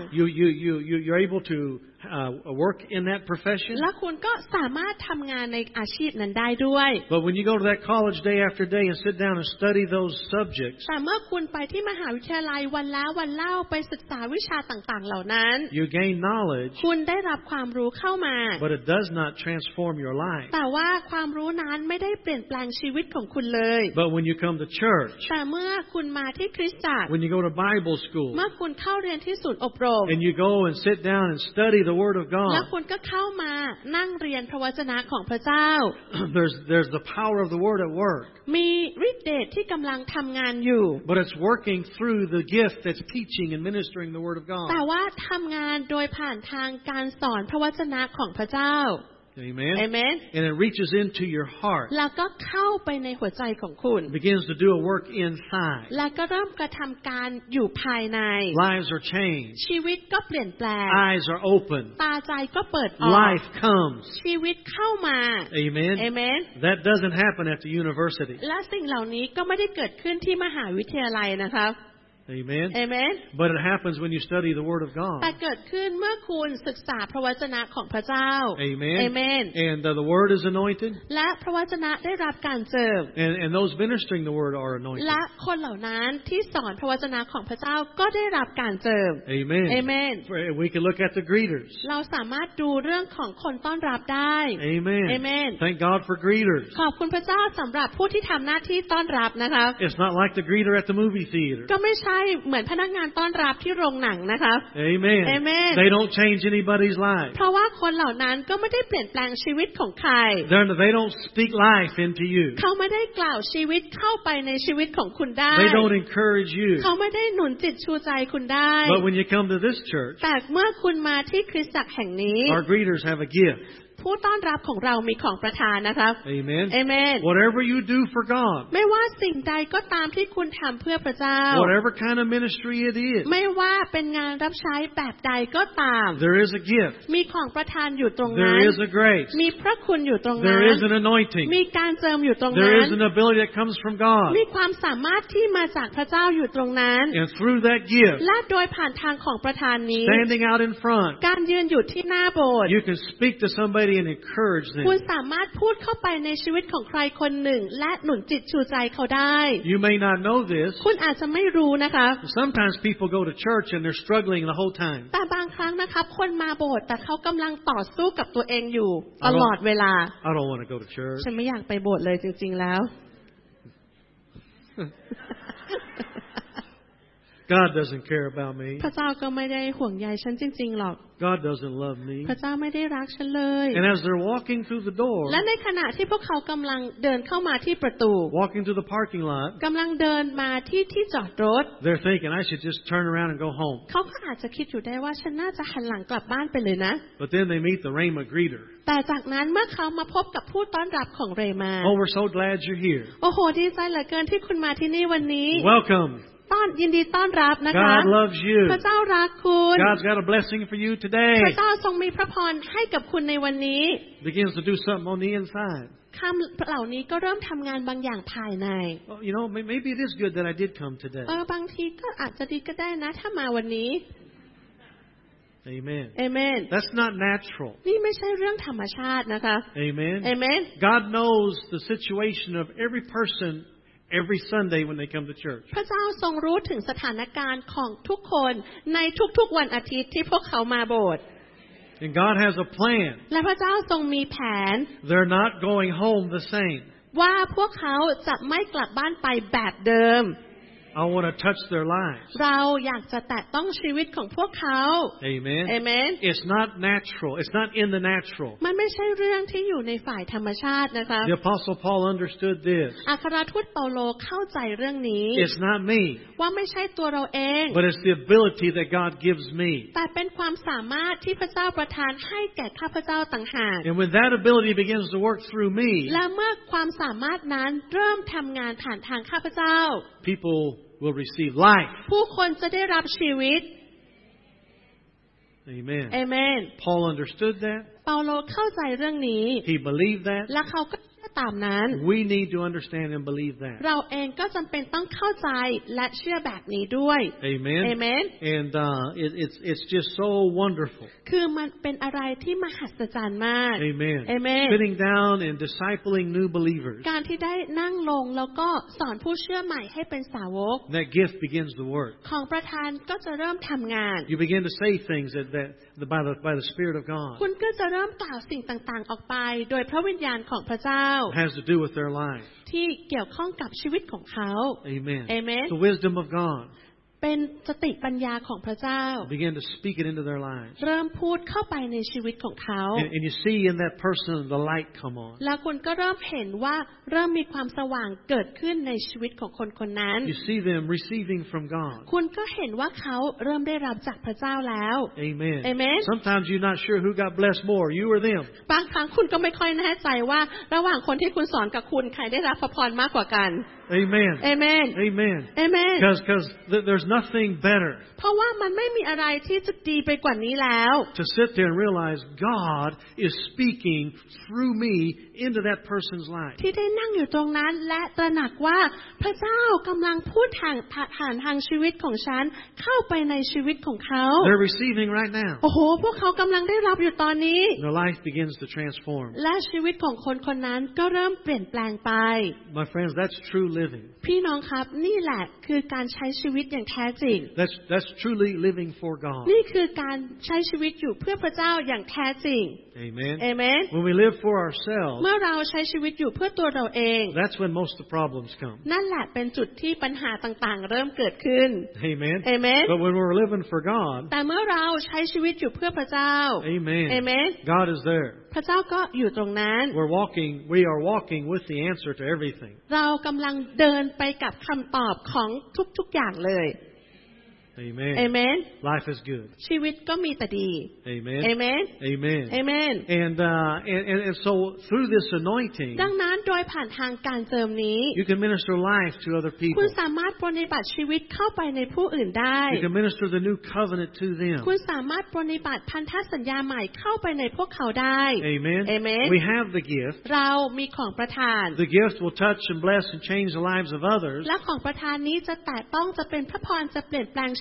A: You're able to work in that profession.
B: และคุณก็สามารถทำงานในอาชีพนั้นได้ด้วย
A: But when you go to that college day after day and sit down and study those subjects,
B: แต่เมื่อคุณไปที่มหาวิทยาลัยวันแล้ววันเล่าไปศึกษาวิชาต่างๆเหล่านั้น
A: you gain knowledge,
B: คุณได้รับความรู้เข้ามา
A: but it does not transform your life.
B: แต่ว่าความรู้นั้นไม่ได้เปลี่ยนแปลงชีวิตของคุณเลย
A: But when you come to church,
B: แต่เมื่อคุณมาที่คริสตจักร
A: when you go to Bible school,
B: เมื่อคุณเข้าเรียนที่ศูนย์อบรม
A: and you go and sit down and study the Word of
B: แล้ว
A: God,
B: คุณก็เข้ามานั่งเรียนพระวจนะของพระเจ้า
A: there's the power of the Word at work.
B: มีฤทธิ์เดชที่กำลังทำงานอยู่
A: But it's working through the gift that's teaching and ministering the Word of
B: แต่
A: God.
B: ว่าทำงานโดยผ่านทางการสอนพระวจนะของพระเจ้า
A: Amen.
B: Amen.
A: And it reaches into your heart.
B: แล้วก็เข้าไปในหัวใจของคุณ
A: It begins to do a work inside.
B: แล้วก็เริ่มกระทำการอยู่ภายใน
A: Lives are changed.
B: ชีวิตก็เปลี่ยนแปลง
A: Eyes are open.
B: ตาใจก็เปิดออก
A: Life comes.
B: ชีวิตเข้ามา
A: Amen.
B: Amen.
A: That doesn't happen at the university.
B: และสิ่งเหล่านี้ก็ไม่ได้เกิดขึ้นที่มหาวิทยาลัยนะครับ
A: Amen.
B: Amen.
A: But it happens when you study the Word of
B: แต่
A: God.
B: เกิดขึ้นเมื่อคุณศึกษาพระวจนะของพระเจ้า
A: Amen.
B: Amen.
A: And the Word is anointed.
B: และพระวจนะได้รับการเจิม
A: And those ministering the Word are anointed.
B: และคนเหล่านั้นที่สอนพระวจนะของพระเจ้าก็ได้รับการเจิม
A: Amen.
B: Amen.
A: We can look at the greeters.
B: เราสามารถดูเรื่องของคนต้อนรับได้
A: Amen.
B: Amen.
A: Thank God for greeters.
B: ขอบคุณพระเจ้าสำหรับผู้ที่ทำหน้าที่ต้อนรับนะครับ
A: It's not like the greeter at the movie theater.
B: ก็ไม่ใช่เหมือนพนักงานต้อนรับที่โรงหนังนะครับ
A: Amen.
B: Amen.
A: They don't change anybody's life.
B: เพราะว่าคนเหล่านั้นก็ไม่ได้เปลี่ยนแปลงชีวิตของใคร
A: They don't speak life into you.
B: เขาไม่ได้กล่าวชีวิตเข้าไปในชีวิตของคุณได้
A: They don't encourage you.
B: เขาไม่ได้หนุนจิตชูใจคุณได้
A: But when you come to this church,
B: แต่เมื่อคุณมาที่คริสตจักรแห่งนี้
A: our greeters have a gift.
B: ผู้ต้อนรับของเรามีของประทานนะครับ
A: Amen.
B: Amen.
A: Whatever you do for God,
B: ไม่ว่าสิ่งใดก็ตามที่คุณทำเพื่อพระเจ้า
A: whatever kind of ministry it is,
B: ไม่ว่าเป็นงานรับใช้แบบใดก็ตาม
A: there is a gift.
B: มีของประทานอยู่ตรงนั้
A: There
B: น
A: is a grace.
B: มีพระคุณอยู่ตรงนั้
A: There
B: น
A: is an anointing.
B: มีการเจิมอยู่ตรง
A: There
B: นั้น
A: is an ability that comes from God.
B: มีความสามารถที่มาจากพระเจ้าอยู่ตรงนั้น
A: And through that gift,
B: และโดยผ่านทางของประทานนี้
A: standing out in front,
B: การยืนอยู่ที่หน้าโบสถ์
A: you can speak to somebody somebody and encourage
B: คุณ
A: them.
B: สามารถพูดเข้าไปในชีวิตของใครคนหนึ่งและหนุนจิตชูใจเขาได้
A: You may not know this.
B: คุณอาจจะไม่รู้นะคะ
A: Sometimes people go to church and they're struggling the whole time.
B: แต่บางครั้งนะครับคนมาโบสถ์แต่เขากำลังต่อสู้กับตัวเองอยู่ตลอดเวลา
A: I don't want to go to church.
B: ฉันไม่อยากไปโบสถ์เลยจริงๆแล้ว
A: God doesn't care about me.
B: พระเจ้าก็ไม่ได้ห่วงใยฉันจริงๆหรอก
A: God doesn't love me.
B: พระเจ้าไม่ได้รักฉันเลย
A: And as they're walking through the door,
B: และในขณะที่พวกเขากำลังเดินเข้ามาที่ประตู
A: walking to the parking lot,
B: กำลังเดินมาที่จอดรถ
A: they're thinking, I should just turn around and go home.
B: เขาก็อาจจะคิดอยู่ได้ว่าฉันน่าจะหันหลังกลับบ้านไปเลยนะ
A: But then they meet the Rhema greeter.
B: แต่จากนั้นเมื่อเขามาพบกับผู้ต้อนรับของเรมา
A: Oh, we're so glad you're here.
B: โอ้โหดีใจเหลือเกินที่คุณมาที่นี่วันนี้
A: Welcome.
B: ยินดีต้อนรับนะคะ
A: God loves you.
B: พระเจ้ารักคุณ
A: God's got a blessing for you
B: พระ
A: today.
B: เจ้าทรงมีพระพรให้กับคุณในวันนี้
A: Begins to do something on the inside.
B: คำเหล่านี้ก็เริ่มทำงานบางอย่างภายใน
A: Well, you know, maybe it is good that I did come today.
B: บางทีก็อาจจะดีก็ได้นะถ้ามาวันนี้
A: Amen.
B: เอเมน
A: That's not natural.
B: นี่ไม่ใช่เรื่องธรรมชาตินะคะ
A: Amen.
B: เอเมน
A: God knows the situation of every person every Sunday when they come to church.
B: พระเจ้าทรงรู้ถึงสถานการณ์ของทุกคนในทุกๆวันอาทิตย์ที่พวกเขามาโบสถ์
A: And God has a plan.
B: และพระเจ้าทรงมีแผน
A: They're not going home the same.
B: ว่าพวกเขาจะไม่กลับบ้านไปแบบเดิม
A: I want to touch their lives.
B: เราอยากจะแตะต้องชีวิตของพวกเขา
A: Amen.
B: เอเมน
A: It's not natural. It's not in the natural.
B: มันไม่ใช่เรื่องที่อยู่ในฝ่ายธรรมชาตินะคะ
A: The Apostle Paul understood this.
B: อัครทูตเปาโลเข้าใจเรื่องนี้
A: It's not me,
B: ว่าไม่ใช่ตัวเราเอง
A: but it's the ability that God gives me.
B: แต่เป็นความสามารถที่พระเจ้าประทานให้แก่ข้าพเจ้าต่างหาก
A: And when that ability begins to work through me,
B: และเมื่อความสามารถนั้นเริ่มทำงานผ่านทางข้าพเจ้า
A: people will receive life.
B: ผู้คนจะได้รับชีวิต
A: Amen.
B: เอเมน
A: Paul understood that.
B: เปาโลเข้าใจเรื่องนี้
A: He believed that.
B: และเขาก็เชื่อตามนั้น
A: We need to understand and believe that.
B: เราเองก็จำเป็นต้องเข้าใจและเชื่อแบบนี้ด้วย
A: Amen.
B: เอเมน
A: And it's just so wonderful.
B: คือมันเป็นอะไรที่มหัศจรรย์มาก
A: Amen.
B: เอเมน
A: Sitting down and discipling new believers.
B: การที่ได้นั่งลงแล้วก็สอนผู้เชื่อใหม่ให้เป็นสาวก
A: That gift begins to work.
B: ของประธานก็จะเริ่มทำงาน
A: You begin to say things by the Spirit of God.
B: คุณก็จะเริ่มกล่าวสิ่งต่างๆออกไป โดยพระวิญญาณของพระเจ้า
A: It has to do with their life.
B: ที่เกี่ยวข้องกับชีวิตของเขา
A: Amen.
B: Amen.
A: The wisdom of God.
B: เป็นสติปัญญาของพระเจ้า
A: Begin to speak it into their lives.
B: เริ่มพูดเข้าไปในชีวิตของเขา
A: And you see in that person the light come on.
B: แล้วคุณก็เริ่มเห็นว่าเริ่มมีความสว่างเกิดขึ้นในชีวิตของคนคนนั้น
A: You see them receiving from God.
B: คุณก็เห็นว่าเขาเริ่มได้รับจากพระเจ้าแล้ว
A: Amen.
B: Amen.
A: Sometimes you're not sure who got blessed more, you or them.
B: บางครั้งคุณก็ไม่ค่อยแน่ใจว่าระหว่างคนที่คุณสอนกับคุณใครได้รับพระพรมากกว่ากัน
A: Amen.
B: เอเมน
A: Amen.
B: เอเมน
A: Because there's nothing better
B: เพราะว่ามันไม่มีอะไรที่จะดีไปกว่านี้แล้ว
A: to sit there and realize God is speaking through me into that person's life.
B: ที่ได้นั่งอยู่ตรงนั้นและตระหนักว่าพระเจ้ากำลังพูดผ่านทางชีวิตของฉันเข้าไปในชีวิตของเขา
A: They're receiving right now.
B: โอ้โหพวกเขากำลังได้รับอยู่ตอนนี้
A: Their life begins to transform.
B: และชีวิตของคนคนนั้นก็เริ่มเปลี่ยนแปลงไป
A: My friends, that's true living.
B: พี่น้องครับนี่แหละคือการใช้ชีวิตอย่างแท้จริง
A: That's truly living for God.
B: นี่คือการใช้ชีวิตอยู่เพื่อพระเจ้าอย่างแท้จริง
A: Amen.
B: เอเมน
A: When we live for ourselves,
B: เมื่อเราใช้ชีวิตอยู่เพื่อตัวเราเอง
A: that's when most of the problems come.
B: นั่นแหละเป็นจุดที่ปัญหาต่างๆ เริ่มเกิดขึ้น
A: Amen.
B: เอเมน
A: But when we're living for God,
B: แต่เมื่อเราใช้ชีวิตอยู่เพื่อพระเจ้า
A: Amen.
B: เอเมน
A: God is there.
B: พระเจ้าก็อยู่ตรงนั้น
A: We are walking with the answer to everything.
B: เรากำลังเดินไปกับคำตอบของทุกๆอย่างเลย
A: Amen.
B: เอเมน
A: Life is good.
B: ชีวิตก็มีแต่ดี
A: Amen.
B: เอเมน
A: Amen.
B: เอเมน
A: And so through this anointing,
B: ดังนั้นโดยผ่านทางการเจิมนี้
A: you can minister life to other
B: คุณ
A: people.
B: สามารถปฏิบัติชีวิตเข้าไปในผู้อื่นได้
A: You can minister the new covenant to them.
B: คุณสามารถปฏิบัติพันธสัญญาใหม่เข้าไปในพวกเขาได้
A: Amen.
B: Amen.
A: We have the gift.
B: เรามีของประทาน
A: The gift will touch and bless and change the lives of others.
B: และของประทานนี้จะแตะต้องจะเป็นพระพรจะเปลี่ยนแปลงชี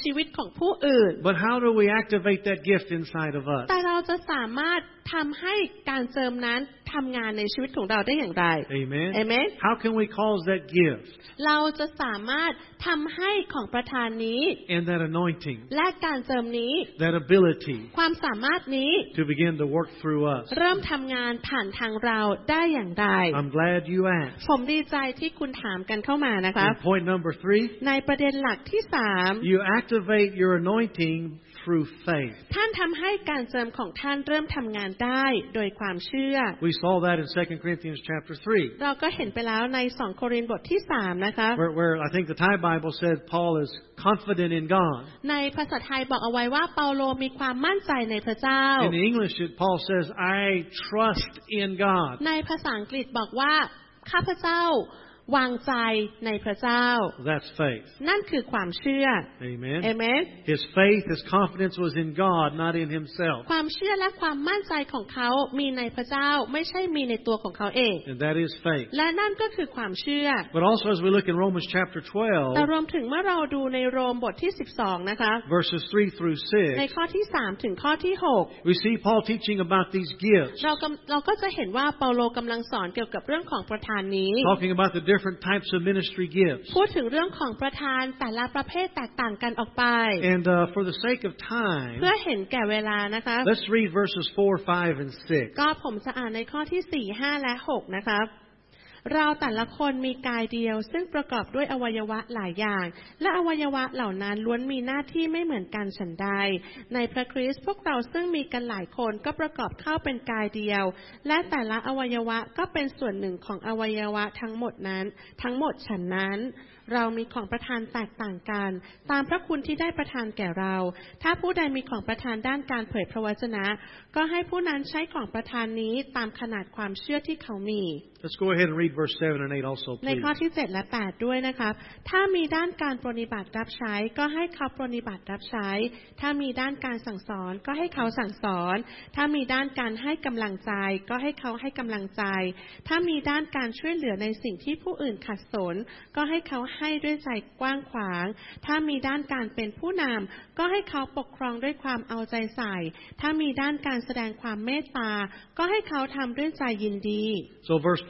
B: ชีวิตของผู้อื่น
A: But how do we activate that gift inside of us?
B: แต่เราจะสามารถทำให้การเจิมนั้นทำงานในชีวิตของเราได้อย่างไร
A: Amen.
B: Amen.
A: How can we cause that gift
B: เราจะสามารถทำให้ของประทานนี้
A: and that anointing,
B: และการเจิมนี้
A: that ability
B: ความสามารถนี้
A: to begin to work through us?
B: เริ่มทำงานผ่านทางเราได้อย่างไร
A: I'm glad you asked.
B: ผมดีใจที่คุณถามกันเข้ามานะคะ
A: And point number 3,
B: ในประเด็นหลักที่
A: you activate your anointing through faith.
B: 3ท่านทำให้การเจิมของท่านเริ่มทำงานได้โดยความเชื่อ
A: We saw that in 2 Corinthians chapter 3,
B: เราก็เห็นไปแล้วใน2โครินธ์บทที่3นะคะ
A: where I think the Thai Bible said Paul is confident in God.
B: ในภาษาไทยบอกเอาไว้ว่าเปาโลมีความมั่นใจในพระเจ้า
A: In English, Paul says, I trust in God.
B: ในภาษาอังกฤษบอกว่าข้าพเจ้าวางใจในพระเจ้า
A: That's faith.
B: นั่นคือความเชื่อ
A: Amen.
B: Amen.
A: His faith, his confidence was in God, not in himself.
B: ความเชื่อและความมั่นใจของเขามีในพระเจ้าไม่ใช่มีในตัวของเขาเอง
A: And that is faith.
B: และนั่นก็คือความเชื่อ
A: But also as we look in Romans chapter
B: แต่
A: 12,
B: รวมถึงเมื่อเราดูในโรมบทที่12นะคะ
A: verses 3 through
B: ใน
A: 6,
B: ข้อที่3ถึงข้อที่6
A: we see Paul teaching about these gifts,
B: เราก็จะเห็นว่าเปาโลกำลังสอนเกี่ยวกับเรื่องของประธานนี้
A: talking about the different types of ministry gifts.
B: พูดถึงเรื่องของประธานแต่ละประเภทแตกต่างกันออกไป
A: And for the sake of time,
B: เพื่อเห็นแก่เวลานะคะ
A: let's read verses 4, 5, and 6.
B: ก็ผมจะอ่านในข้อที่4 5 และ6นะครับเราแต่ละคนมีกายเดียวซึ่งประกอบด้วยอวัยวะหลายอย่างและอวัยวะเหล่านั้นล้วนมีหน้าที่ไม่เหมือนกันฉันใดในพระคริสต์พวกเราซึ่งมีกันหลายคนก็ประกอบเข้าเป็นกายเดียวและแต่ละอวัยวะก็เป็นส่วนหนึ่งของอวัยวะทั้งหมดฉันนั้นเรามีของประทานแตกต่างกันตามพระคุณที่ได้ประทานแก่เราถ้าผู้ใดมีของประทานด้านการเผยพระวจนะก็ให้ผู้นั้นใช้ของประทานนี้ตามขนาดความเชื่อที่เขามี
A: Let's go ahead and read verse 7 and 8 also,
B: ใน
A: please.
B: ข้อที่7และ8ด้วยนะครับถ้ามีด้านการปรนนิบัติรับใช้ก็ให้เขาปรนนิบัติรับใช้ถ้ามีด้านการสั่งสอนก็ให้เขาสั่งสอนถ้ามีด้านการให้กำลังใจก็ให้เขาให้กำลังใจถ้ามีด้านการช่วยเหลือในสิ่งที่ผู้อื่นขัดสนก็ให้เขาให้ด้วยใจกว้างขวางถ้ามีด้านการเป็นผู้นำก็ให้เขาปกครองด้วยความเอาใจใส่ถ้ามีด้านการแสดงความเมตตาก็ให้เขาทำด้วยใจยินดี
A: So verse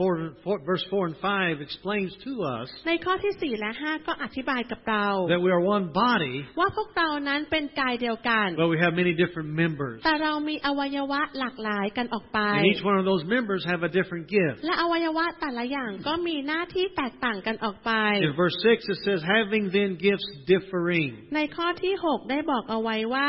A: 4 and 5 explains to us
B: ในข้อที่4และ5ก็อธิบายกับเรา
A: that we are one body,
B: ว่าพวกเรานั้นเป็นกายเดียวกัน
A: but we have many different members.
B: แต่เรามีอวัยวะหลากหลายกันออกไป
A: And each one of those members have a different gift.
B: และอวัยวะแต่ละอย่างก็มีหน้าที่แตกต่างกันออกไป
A: In verse 6 it says, having then gifts differing.
B: ในข้อที่6ได้บอกเอาไว้ว่า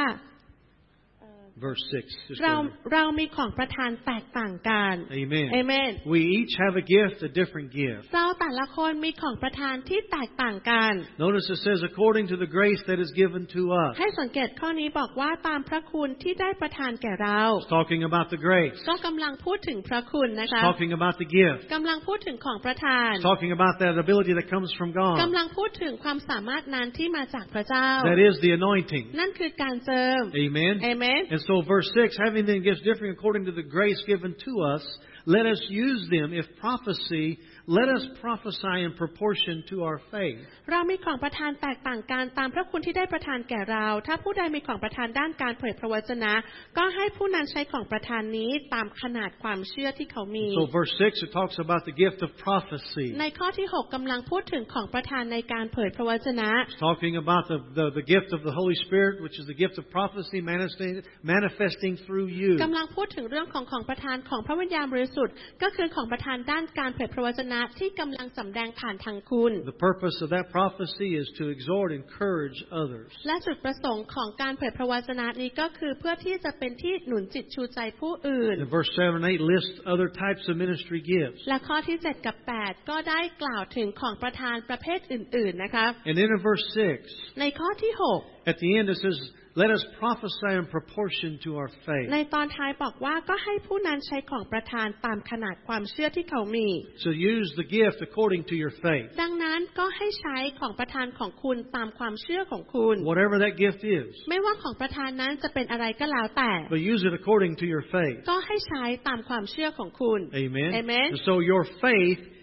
A: Verse 6. Just
B: เรามีของประทานแตกต่างกัน
A: Amen.
B: Amen.
A: We each have a gift, a different gift.
B: เราแต่ละคนมีของประทานที่แตกต่างกัน
A: Notice it says, according to the grace that is given to us.
B: ให้สังเกตข้อนี้บอกว่าตามพระคุณที่ได้ประทานแก่เรา
A: It's talking about the grace.
B: ก็กำลังพูดถึงพระคุณนะคะ
A: It's talking about the gift.
B: กำลังพูดถึงของประทาน
A: It's talking about that ability that comes from
B: กำ
A: God.
B: ลังพูดถึงความสามารถนั้นที่มาจากพระเจ้า
A: That is the anointing.
B: นั่นคือการเจิม
A: Amen.
B: Amen.
A: And so verse 6, having then gifts differing according to the grace given to us, let us use them. If prophecy, let us prophesy in proportion to our faith.
B: เรามีของประทานแตกต่างกันตามพระคุณที่ได้ประทานแก่เราถ้าผู้ใดมีของประทานด้านการเผยพระวจนะก็ให้ผู้นั้นใช้ของประทานนี้ตามขนาดความเชื่อที่เขามี
A: So verse 6, it talks about the gift of prophecy.
B: ในข้อที่6กำลังพูดถึงของประทานในการเผยพระวจนะ
A: It's talking about the gift of the Holy Spirit, which is the gift of prophecy manifesting through you.
B: กำลังพูดถึงเรื่องของประทานของพระวิญญาณบริสุทธิ์ก็คือของประทานด้านการเผยพระวจนะที่กำลังสำแดงผ่านทางคุณ
A: The purpose of that prophecy is to exhort, encourage others.
B: และจุดประสงค์ของการเผยพระวจนะนี้ก็คือเพื่อที่จะเป็นที่หนุนจิตชูใจผู้อื่น
A: And verse 7 and 8 lists other types of ministry gifts.
B: และข้อที่7กับ8ก็ได้กล่าวถึงของประทานประเภทอื่นๆนะคะ
A: And then in verse 6,
B: ในข้อที่6
A: at the end it says, let us prophesy in proportion to our faith.
B: ในตอนท้ายบอกว่าก็ให้ผู้นั้นใช้ของประทานตามขนาดความเชื่อที่เขามี
A: So use the gift according to your faith.
B: ดังนั้นก็ให้ใช้ของประทานของคุณตามความเชื่อของคุณ
A: Whatever that gift is.
B: ไม่ว่าของประทานนั้นจะเป็นอะไรก็แล้วแต่
A: But use it according to your faith.
B: ก็ให้ใช้ตามความเชื่อของคุณ
A: Amen.
B: Amen.
A: And so your faith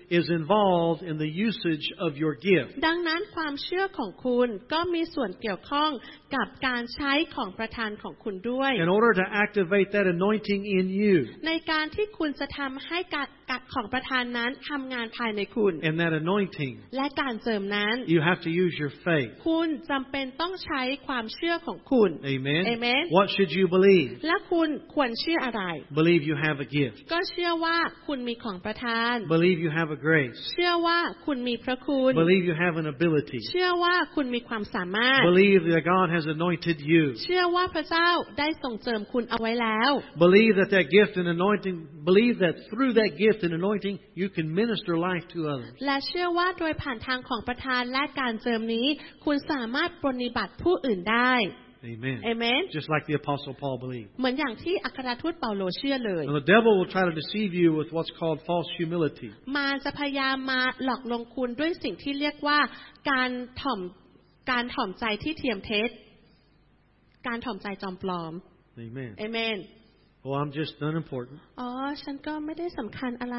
A: is involved in the usage of your gift.
B: ดังนั้นความเชื่อของคุณก็มีส่วนเกี่ยวข้องกับการใช้ของประทานของคุณด้วย
A: In order to activate that anointing in you
B: ในการที่คุณจะทำให้การของประทานนั้นทำงานภายในคุณ
A: and that anointing,
B: และการเจิมนั้น
A: you have to use your faith.
B: คุณจำเป็นต้องใช้ความเชื่อของคุณ
A: Amen.
B: Amen.
A: What should you believe?
B: และคุณควรเชื่ออะไร
A: Believe you have a gift.
B: ก็เชื่อว่าคุณมีของประทาน
A: Believe you have a grace.
B: เชื่อว่าคุณมีพระคุณ
A: Believe you have an ability.
B: เชื่อว่าคุณมีความสามารถ
A: Believe that God has anointed you.
B: เชื่อว่าพระเจ้าได้ทรงเจิมคุณเอาไว้แล้ว
A: Believe that gift and anointing, believe that through that gift and anointing, you can minister life to others.
B: และเชื่อว่าโดยผ่านทางของประทานและการเจิมนี้คุณสามารถปรนนิบัติผู้อื่นได้
A: Amen.
B: Amen.
A: Just like the Apostle Paul believed.
B: เหมือนอย่างที่อัครทูตเปาโลเชื่อเลย
A: And the devil will try to deceive you with what's called false humility.
B: มารจะพยายามมาหลอกลวงคุณด้วยสิ่งที่เรียกว่าการถ่อมใจที่เทียมเท็จการถ่อมใจจอมปลอม
A: Amen.
B: Amen.
A: Oh, I'm just unimportant.
B: อ๋อฉันก็ไม่ได้สำคัญอะไร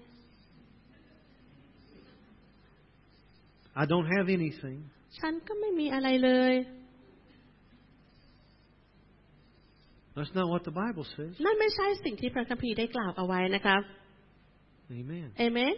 A: I don't have anything.
B: ฉันก็ไม่มีอะไรเลย
A: That's not what the Bible says.
B: นั่นไม่ใช่สิ่งที่พระคัมภีร์ได้กล่าวเอาไว้นะครับ
A: Amen.
B: Amen.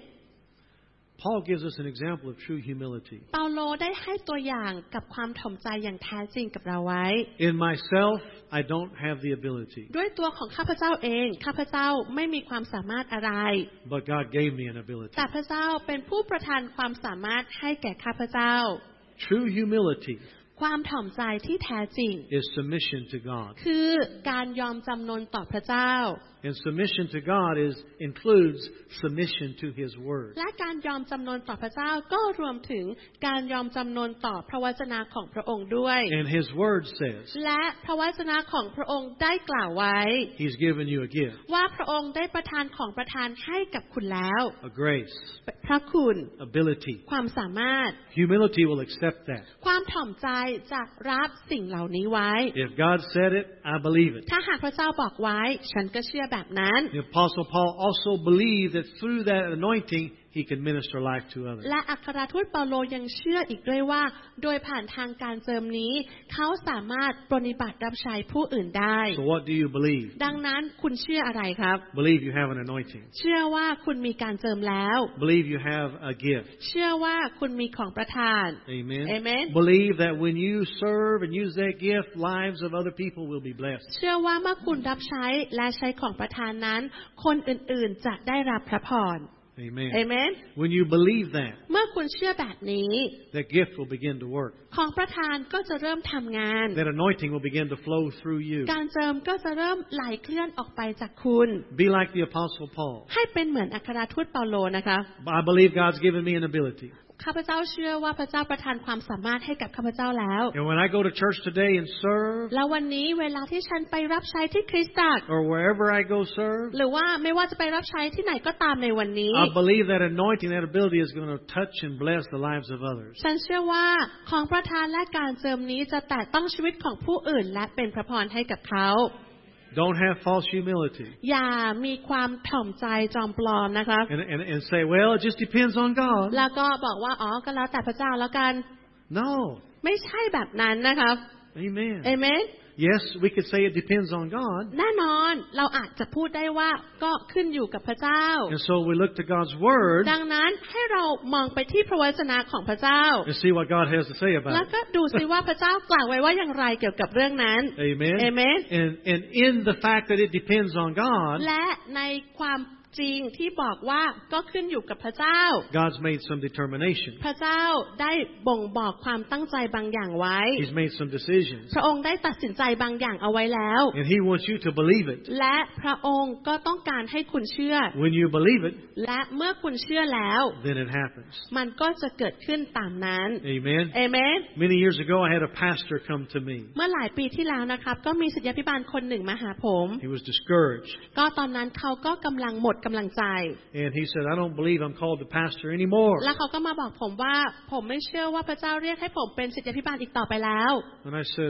A: Paul gives us an example of true humility.
B: เปาโลได้ให้ตัวอย่างกับความถ่อมใจอย่างแท้จริงกับเราไว้
A: In myself, I don't have the ability.
B: ด้วยตัวของข้าพเจ้าเองข้าพเจ้าไม่มีความสามารถอะไร
A: But God gave me an ability.
B: แต่พระเจ้าเป็นผู้ประทานความสามารถให้แก่ข้าพเจ้า
A: True humility
B: ความถ่อมใจที่แท้จริง
A: is submission to God.
B: คือการยอมจำนนต่อพระเจ้า
A: And submission to God includes submission to His Word.
B: และการยอมจำนนต่อพระเจ้าก็รวมถึงการยอมจำนนต่อพระวจนะของพระองค์ด้วย
A: And His Word says
B: และพระวจนะของพระองค์ได้กล่าวไว้
A: He's given you a gift,
B: ว่าพระองค์ได้ประทานของประทานให้กับคุณแล้ว
A: a grace,
B: พระคุณ
A: ability.
B: ความสามารถ
A: Humility will accept that.
B: ความถ่อมใจจะรับสิ่งเหล่านี้ไว้
A: If God said it, I believe it.
B: ถ้าหากพระเจ้าบอกไว้ฉันก็เชื่อแบบนั้น
A: The Apostle Paul also believed that through that anointing, he could minister life to others.
B: และอัครทูตเปาโลยังเชื่ออีกด้วยว่าโดยผ่านทางการเจิมนี้เขาสามารถปรนนิบัติรับใช้ผู้อื่นได้
A: So what do you believe?
B: ดังนั้นคุณเชื่ออะไรครับ
A: Believe you have an anointing.
B: เชื่อว่าคุณมีการเจิมแล้ว
A: Believe you have a gift.
B: เชื่อว่าคุณมีของประทาน
A: Amen.
B: Amen.
A: Believe that when you serve and use that gift, lives of other people will be blessed.
B: เชื่อว่าเมื่อคุณรับใช้และใช้ของประทานนั้นคนอื่นๆจะได้รับพระพร
A: Amen.
B: Amen.
A: When you believe that,
B: เมื่อคุณเชื่อแบบนี้
A: that gift will begin to work.
B: ของประทานก็จะเริ่มทำงาน
A: That anointing will begin to flow through you.
B: การเจิมก็จะเริ่มไหลเคลื่อนออกไปจากคุณ
A: Be like the Apostle Paul.
B: ให้เป็นเหมือนอัครทูตเปาโลนะคะ
A: I believe God's given me an ability.
B: ข้าพเจ้าเชื่อว่าพระเจ้าประทานความสามารถให้กับข้าพเจ้าแล้ว
A: And when I go to church today and serve,
B: แล้ววันนี้เวลาที่ฉันไปรับใช้ที่คริสตจักร
A: or wherever I go serve,
B: หรือว่าไม่ว่าจะไปรับใช้ที่ไหนก็ตามในวันนี้
A: I believe that anointing, that ability is going to touch and bless the lives of others.
B: ฉันเชื่อว่าของประทานและการเจิมนี้จะแตะต้องชีวิตของผู้อื่นและเป็นพระพรให้กับเขา
A: Don't have false humility
B: อย่ามีความถ่อมใจจอมปลอมนะคะ
A: and say, well, it just depends on God.
B: แล้วก็บอกว่าอ๋อก็แล้วแต่พระเจ้าแล้วกัน
A: No.
B: ไม่ใช่แบบนั้นนะครับ
A: Amen.
B: เอเมน
A: Yes, we could say it depends on God.
B: แน่นอนเราอาจจะพูดได้ว่าก็ขึ้นอยู่กับพระเจ้า
A: And so we look to God's Word
B: ดังนั้นให้เรามองไปที่พระวจนะของพระเจ้า
A: and see what God has to say
B: แล้ว
A: about it.
B: ก็ดูซิว่าพระเจ้ากล่าวไว้ว่าอย่างไรเกี่ยวกับเรื่องนั้น
A: Amen.
B: Amen.
A: And in the fact that it depends on God,
B: และในความจริงที่บอกว่าก็ขึ้นอยู่กับพระเจ้า
A: God's made some determination.
B: พระเจ้าได้บ่งบอกความตั้งใจบางอย่างไว้
A: He's made some decisions.
B: พระองค์ได้ตัดสินใจบางอย่างเอาไว้แล้ว
A: And He wants you to believe it.
B: และพระองค์ก็ต้องการให้คุณเชื่อ
A: When you believe it,
B: และเมื่อคุณเชื่อแล้ว
A: then it happens.
B: มันก็จะเกิดขึ้นตามนั้น
A: Amen.
B: เอเมน
A: Many years ago, I had a pastor come to me.
B: เมื่อหลายปีที่แล้วนะครับก็มีศิษยาภิบาลคนหนึ่งมาหาผม
A: He was discouraged.
B: ก็ตอนนั้นเขาก็กำลังหมดกำลังใจ
A: And he said, I don't believe I'm called to pastor anymore.
B: แล้วเขาก็มาบอกผมว่าผมไม่เชื่อว่าพระเจ้าเรียกให้ผมเป็นศิษยาภิบาลอีกต่อไปแล้ว
A: And I said,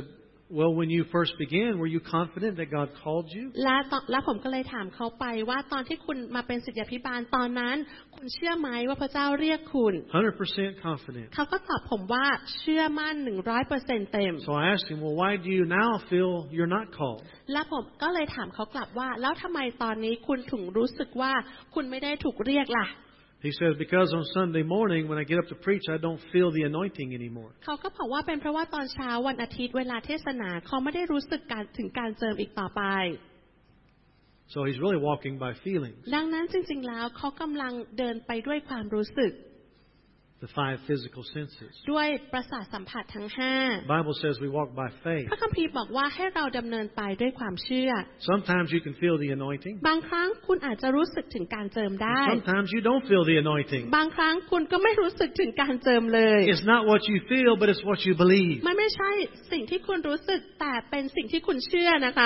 A: Well, when you first began, were you confident that God called you?
B: และผมก็เลยถามเขาไปว่าตอนที่คุณมาเป็นศิษยาภิบาลตอนนั้นคุณเชื่อไหมว่าพระเจ้าเรียกคุณ
A: 100% confident.
B: เขาก็ตอบผมว่าเชื่อมั่น 100% เต็ม
A: So I asked him, well, why do you now feel you're not called?
B: และผมก็เลยถามเขากลับว่าแล้วทำไมตอนนี้คุณถึงรู้สึกว่าคุณไม่ได้ถูกเรียกล่ะ
A: He says, because on Sunday morning when I get up to preach, I don't feel the anointing anymore.
B: เขาก็บอกว่าเป็นเพราะว่าตอนเช้าวันอาทิตย์เวลาเทศนาเขาไม่ได้รู้สึกถึงการเจิมอีกต่อไป
A: So he's really walking by feelings.
B: ดังนั้นจริงๆแล้วเขากำลังเดินไปด้วยความรู้สึก
A: The 5 physical senses.
B: ด้วยประสาทสัมผัสทั้ง
A: The Bible says we walk by
B: 5
A: faith.
B: พระคัมภีร์บอกว่าให้เราดำเนินไปด้วยความเชื่อ
A: Sometimes you can feel the anointing.
B: บางครั้งคุณอาจจะรู้สึกถึงการเจิมได้
A: Sometimes you don't feel the anointing.
B: บางครั้งคุณก็ไม่รู้สึกถึงการเจิมเลย
A: It's not what you feel, but it's what you believe.
B: มันไม่ใช่สิ่งที่คุณรู้สึกแต่เป็นสิ่งที่คุณเชื่อนะคะ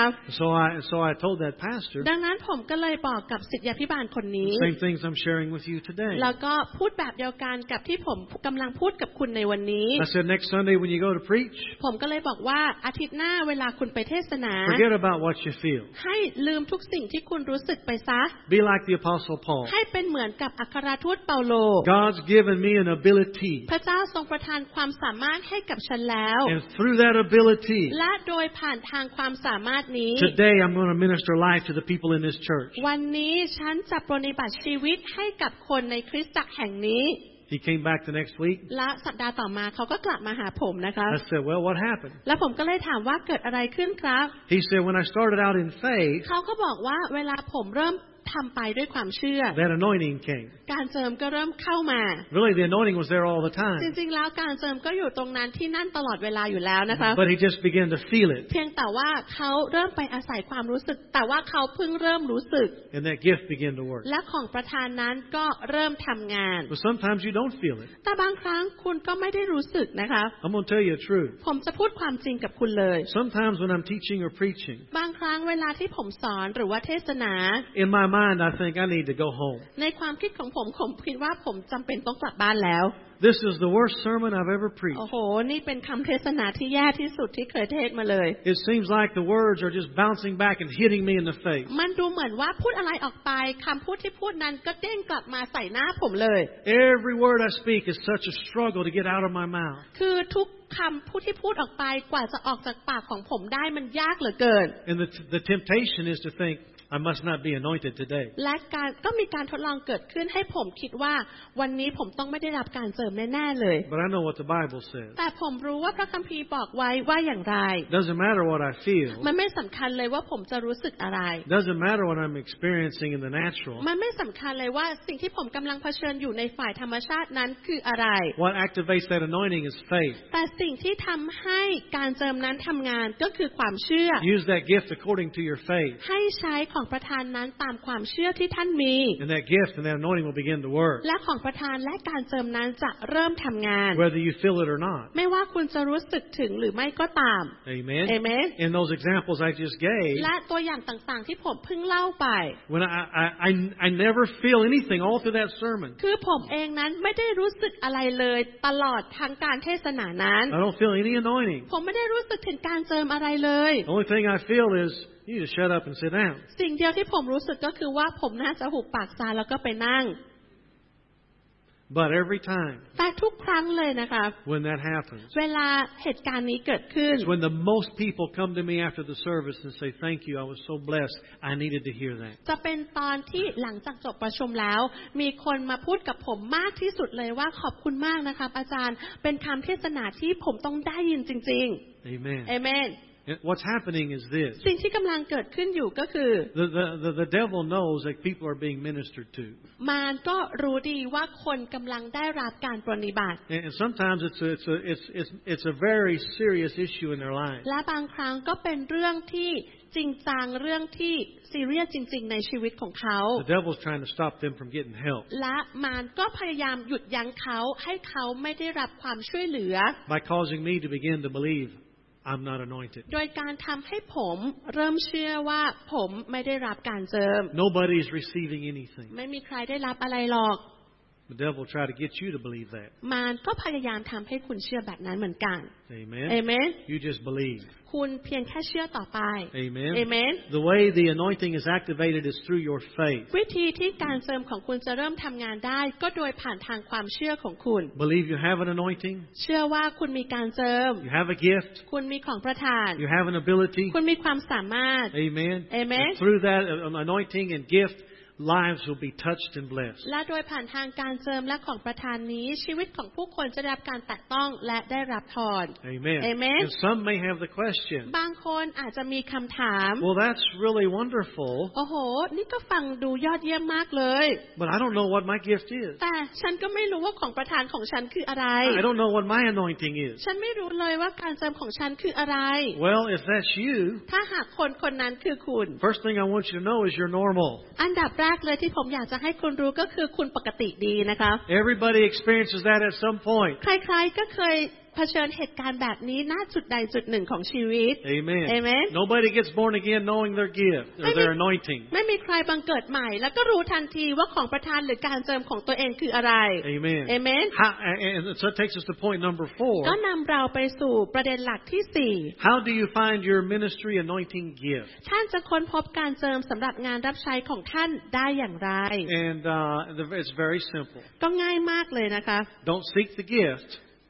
A: So I told that pastor
B: ดังนั้นผมก็เลยบอกกับศิษยาภิบาลคนนี้
A: the same things I'm sharing with you today.
B: แล้วก็พูดแบบเดียวกันกับที่ผมกำลังพูดกับคุณในวันนี้
A: I said next Sunday when you go to preach,
B: ผมก็เลยบอกว่าอาทิตย์หน้าเวลาคุณไปเทศนา
A: forget about what you feel.
B: ให้ลืมทุกสิ่งที่คุณรู้สึกไปซะ
A: Be like the Apostle Paul.
B: ให้เป็นเหมือนกับอัครทูตเปาโล
A: God's given me an ability.
B: พระเจ้าทรงประทานความสามารถให้กับฉันแล้ว
A: And through that ability,
B: และโดยผ่านทางความสามารถนี้
A: today I'm going to minister life to the people in this church.
B: วันนี้ฉันจะปรนนิบัติชีวิตให้กับคนในคริสตจักรแห่งนี้
A: He came back the next week.
B: และสัปดาห์ต่อมาเขาก็กลับมาหาผมนะคะ
A: I said, well, what happened?
B: แล้วผมก็เลยถามว่าเกิดอะไรขึ้นครับ
A: He said, when I started out in faith,
B: เขาก็บอกว่าเวลาผมเริ่มทำไปด้วยความเชื่อ
A: that anointing came.
B: การเจิมก็เริ่มเข้ามา
A: Really, the anointing was there all the
B: จ
A: time.
B: ริงๆแล้วการเจิมก็อยู่ตรงนั้นที่นั่นตลอดเวลาอยู่แล้วนะคะ
A: But he just began to feel it.
B: เพียงแต่ว่าเขาเริ่มไปอาศัยความรู้สึกแต่ว่าเขาเพิ่งเริ่มรู้สึก
A: And that gift began to work.
B: และของประธานนั้นก็เริ่มทำงาน
A: But sometimes you don't feel it.
B: แต่บางครั้งคุณก็ไม่ได้รู้สึกนะคะ
A: I'm going to tell you the truth.
B: ผมจะพูดความจริงกับคุณเลย
A: Sometimes when I'm teaching or preaching,
B: บางครั้งเวลาที่ผมสอนหรือว่าเทศนา
A: in my mind I think I need to go home.
B: ในความคิดของผมคิดว่าผมจำเป็นต้องกลับบ้านแล้ว
A: This is the worst sermon I've ever
B: โอ้
A: preached.
B: โหนี่เป็นคำเทศนาที่แย่ที่สุดที่เคยเทศมาเลย
A: It seems like the words are just bouncing back and hitting me in the face.
B: มันดูเหมือนว่าพูดอะไรออกไปคำพูดที่พูดนั้นก็เด้งกลับมาใส่หน้าผมเลย
A: Every word I speak is such a struggle to get out of my mouth.
B: คือทุกคำพูดที่พูดออกไปกว่าจะออกจากปากของผมได้มันยากเหลือเกิน
A: And the temptation is to think, I must not be anointed today.
B: และก็มีการทดลองเกิดขึ้นให้ผมคิดว่าวันนี้ผมต้องไม่ได้รับการเจิมแน่ๆเลย
A: But I know what the Bible says.
B: แต่ผมรู้ว่าพระคัมภีร์บอกไว้ว่าอย่างไร
A: Doesn't matter what I feel.
B: มันไม่สำคัญเลยว่าผมจะรู้สึกอะไร
A: Doesn't matter what I'm experiencing in the natural.
B: มันไม่สำคัญเลยว่าสิ่งที่ผมกำลังเผชิญอยู่ในฝ่ายธรรมชาตินั้นคืออะไร
A: What activates that anointing is faith.
B: แต่สิ่งที่ทำให้การเจิมนั้นทำงานก็คือความเชื่อ
A: Use that gift according to your faith.
B: ให้ใช้ของประทานนั้นตามความเชื่อที่ท่านมี
A: And that gift and that anointing will begin to work.
B: และของประทานและการเจิมนั้นจะเริ่มทำงาน
A: Whether you feel it or not.
B: ไม่ว่าคุณจะรู้สึกถึงหรือไม่ก็ตาม
A: Amen.
B: Amen.
A: In those examples I just gave,
B: และตัวอย่างต่างๆที่ผมเพิ่งเล่าไป
A: when I never feel anything all through that sermon.
B: คือผมเองนั้นไม่ได้รู้สึกอะไรเลยตลอดทางการเทศนานั้น
A: I don't feel any anointing.
B: ผมไม่ได้รู้สึกถึงการเจิมอะไรเลย
A: The only thing I feel is you need to shut up and sit down.
B: สิ่งเดียวที่ผมรู้สึกก็คือว่าผมน่าจะหุบปากซาแล้วก็ไปนั่ง
A: But every time
B: แต่ทุกครั้งเลยนะคะ
A: when that happens,
B: เวลาเหตุการณ์นี้เกิดขึ้น
A: it's when the most people come to me after the service and say, thank you, I was so blessed. I needed to hear that.
B: จะเป็นตอนที่หลังจากจบประชุมแล้ว มีคนมาพูดกับผมมากที่สุดเลยว่าขอบคุณมากนะครับอาจารย์เป็นคำเทศนาที่ผมต้องได้ยินจริง
A: Amen.
B: ๆเอเมน
A: And what's happening is this.
B: สิ่งที่กำลังเกิดขึ้นอยู่ก็คือ
A: The devil knows that people are being ministered to.
B: มารก็รู้ดีว่าคนกำลังได้รับการปรนนิบัติ
A: And sometimes it's a very serious issue in their lives.
B: และบางครั้งก็เป็นเรื่องที่จริงจังเรื่องที่ซีเรียสจริงๆในชีวิตของเขา
A: The devil's trying to stop them from getting help
B: และมารก็พยายามหยุดยั้งเขาให้เขาไม่ได้รับความช่วยเหลือ
A: by causing me to begin to believe I'm not anointed.
B: โดยการทำให้ผมเริ่มเชื่อว่าผมไม่ได้รับการเจิม
A: Nobody's receiving anything.
B: ไม่มีใครได้รับอะไรหรอก
A: The devil will try to get you to believe that.
B: มารก็พยายามทำให้คุณเชื่อแบบนั้นเหมือนกัน
A: Amen.
B: Amen.
A: You just believe.
B: คุณเพียงแค่เชื่อต่อไป
A: Amen.
B: Amen.
A: The way the anointing is activated is through your faith.
B: วิธีที่การเจิมของคุณจะเริ่มทำงานได้ก็โดยผ่านทางความเชื่อของคุณ
A: Believe you have an anointing.
B: เชื่อว่าคุณมีการเจิม
A: You have a gift.
B: คุณมีของประทาน
A: You have an ability.
B: คุณมีความสามารถ
A: Amen.
B: Amen.
A: And through that anointing and gift, lives will be touched and blessed.
B: และโดยผ่านทางการเจิมและของประทานนี้ชีวิตของผู้คนจะได้รับการแตะต้องและได้รับพร
A: Amen.
B: Amen.
A: And some may have the question,
B: บางคนอาจจะมีคำถาม
A: well, that's really wonderful,
B: โอ้โหนี่ก็ฟังดูยอดเยี่ยมมากเลย
A: but I don't know what my gift is.
B: แต่ฉันก็ไม่รู้ว่าของประทานของฉันคืออะไร
A: I don't know what my anointing is.
B: ฉันไม่รู้เลยว่าการเจิมของฉันคืออะไร
A: Well, if that's you,
B: ถ้าหากคนคนนั้นคือคุณ
A: first thing I want you to know is you're normal.
B: อันดับแรกเลยที่ผมอยากจะให้คุณรู้ก็คือคุณปกติดีนะคะ
A: Everybody experiences that at some point.
B: ใครๆก็เคยเผชิญเหตุการณ์แบบนี้ณจุดใดจุดหนึ่งของชีวิต
A: Amen.
B: Amen.
A: Nobody gets born again knowing their gift or their anointing.
B: ไม่มีใครบังเกิดใหม่แล้วก็รู้ทันทีว่าของประทานหรือการเจิมของตัวเองคืออะไร
A: Amen.
B: Amen.
A: And so it takes us to point number
B: ก็
A: 4.
B: นำเราไปสู่ประเด็นหลักที่
A: How do you find your ministry anointing gift?
B: 4ท่านจะค้นพบการเจิมสำหรับงานรับใช้ของท่านได้อย่างไร
A: And it's very simple.
B: ก็ง่ายมากเลยนะคะ
A: Don't seek the gift.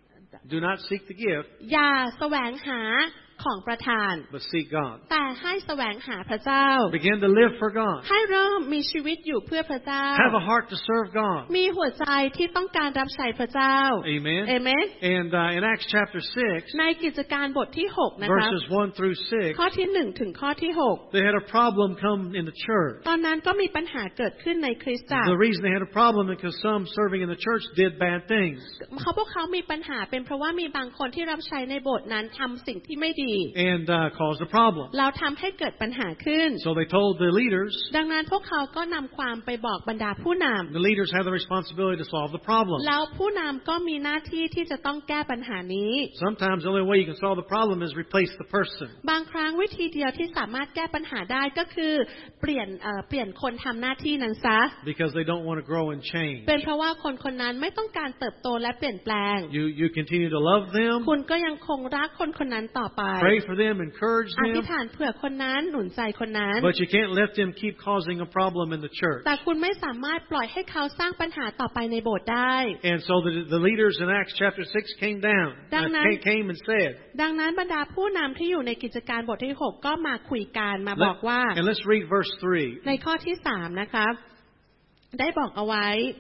A: Do not seek the gift,
B: อย่าแสวงหาของประทาน
A: but seek God.
B: แต่ให้แสวงหาพระเจ้า
A: Begin to live for God.
B: ให้เริ่มมีชีวิตอยู่เพื่อพระเจ้า
A: Have a heart to serve God.
B: มีหัวใจที่ต้องการรับใช้พระเจ้า
A: Amen.
B: Amen.
A: And in Acts chapter 6,
B: ในกิจการบทที่ 6 นะคะ
A: verses 1 through
B: ข้อ
A: 6,
B: ที่ 1 ถึงข้อที่
A: they had a problem come in the church.
B: 6 ตอนนั้นก็มีปัญหาเกิดขึ้นในคริสตจักร
A: The reason they had a problem is because some serving in the church did bad things.
B: พวกเขามีปัญหาเป็นเพราะว่ามีบางคนที่รับใช้ในโบสถ์นั้นทำสิ่งที่ไม่ดี
A: And caused a problem.
B: เราทำให้เกิดปัญหาขึ้น
A: So they told the leaders.
B: ดังนั้นพวกเขาก็นำความไปบอกบรรดาผู้นำ
A: The leaders have the responsibility to solve the problem.
B: แล้วผู้นำก็มีหน้าที่ที่จะต้องแก้ปัญหานี้
A: Sometimes the only way you can solve the problem is replace the person.
B: บางครั้งวิธีเดียวที่สามารถแก้ปัญหาได้ก็คือเปลี่ยนคนทำหน้าที่นั้นซะ
A: Because they don't want to grow and change.
B: เป็นเพราะว่าคนคนนั้นไม่ต้องการเติบโตและเปลี่ยนแปลง
A: You continue to love them.
B: คุณก็ยังคงรักคนคนนั้นต่อไป
A: Pray for them, encourage
B: อธิ
A: them.
B: ษฐานเผื่อคนนั้นหนุนใจคนนั้น
A: But you can't let them keep causing a problem in the church.
B: แต่คุณไม่สามารถปล่อยให้เขาสร้างปัญหาต่อไปในโบสถ์ได้
A: And so the leaders in Acts chapter 6 came down. Came and said.
B: ดังนั้นบรรดาผู้นำที่อยู่ในกิจการบทที่ 6 ก็มาคุยกันมาบอกว่า
A: And let's read verse 3.
B: ในข้อที่ 3 นะคะได้บอกเอาไว้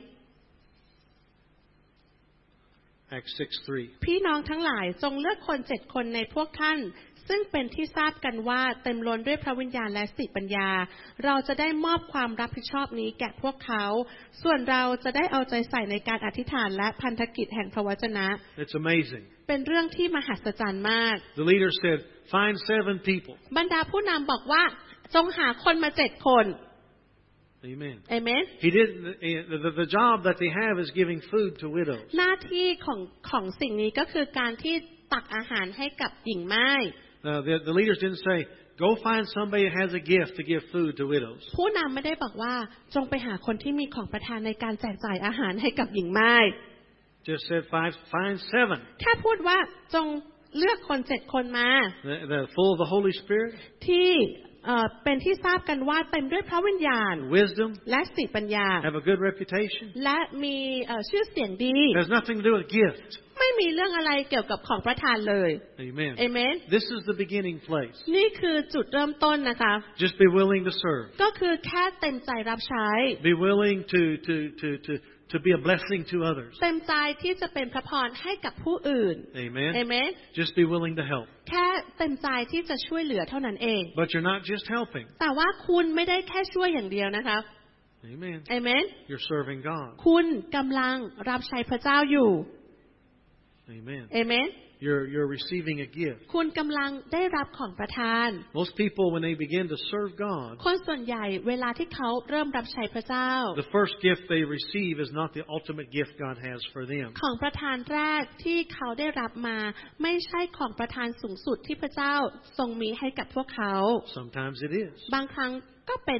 A: Acts 6:3.
B: พี่น้องทั้งหลายจงเลือกคน7 คนในพวกท่านซึ่งเป็นที่ทราบกันว่าเต็มล้นด้วยพระวิญญาณและสติปัญญาเราจะได้มอบความรับผิดชอบนี้แก่พวกเขาส่วนเราจะได้เอาใจใส่ในการอธิษฐานและพันธกิจแห่งพระวจนะ
A: It's amazing.
B: เป็นเรื่องที่มหัศจรรย์มาก
A: The leader said, "Find 7 people."
B: บรรดาผู้นำบอกว่าจงหาคนมา7 คน
A: Amen.
B: Amen.
A: He didn't. The job that they have is giving food to widows.
B: หน้าที่ของสิ่งนี้ก็คือการที่ตักอาหารให้กับหญิงม่าย
A: The leaders didn't say, "Go find somebody who has a gift to give food to widows."
B: ผู้นำไม่ได้บอกว่าจงไปหาคนที่มีของประทานในการแจกจ่ายอาหารให้กับหญิงม่าย
A: Just said, "Find 7."
B: แค่พูดว่าจงเลือกคน7 คนมา
A: They're full of the Holy Spirit,
B: ที่เป็นที่ทราบกันว่าเต็มด้วยพระวิญญาณ
A: wisdom,
B: และสติปัญญา
A: have a good reputation.
B: และมีชื่อเสียงดี
A: It has nothing to do with gift.
B: ไม่มีเรื่องอะไรเกี่ยวกับของประทานเลย
A: Amen.
B: Amen.
A: This is the beginning place.
B: นี่คือจุดเริ่มต้นนะคะ
A: Just be willing to serve.
B: ก็คือแค่เต็มใจรับใช้
A: Be willing to be a blessing to others.
B: เต็มใจที่จะเป็นพระพรให้กับผู้อื่น
A: Amen.
B: Amen.
A: Just be willing to help.
B: แค่เต็มใจที่จะช่วยเหลือเท่านั้นเอง
A: But you're not just helping.
B: แต่ว่าคุณไม่ได้แค่ช่วยอย่างเดียวนะคะ
A: Amen.
B: Amen.
A: You're serving God.
B: คุณกำลังรับใช้พระเจ้าอยู่
A: Amen.
B: Amen.
A: You're receiving a gift.
B: คุณกำลังได้รับของประทาน
A: Most people, when they begin to serve God,
B: คนส่วนใหญ่เวลาที่เขาเริ่มรับใช้พระเจ้า
A: the first gift they receive is not the ultimate gift God has for them.
B: ของประทานแรกที่เขาได้รับมาไม่ใช่ของประทานสูงสุดที่พระเจ้าทรงมีให้กับพวกเขา
A: Sometimes it is.
B: บางครั้งก็เป็น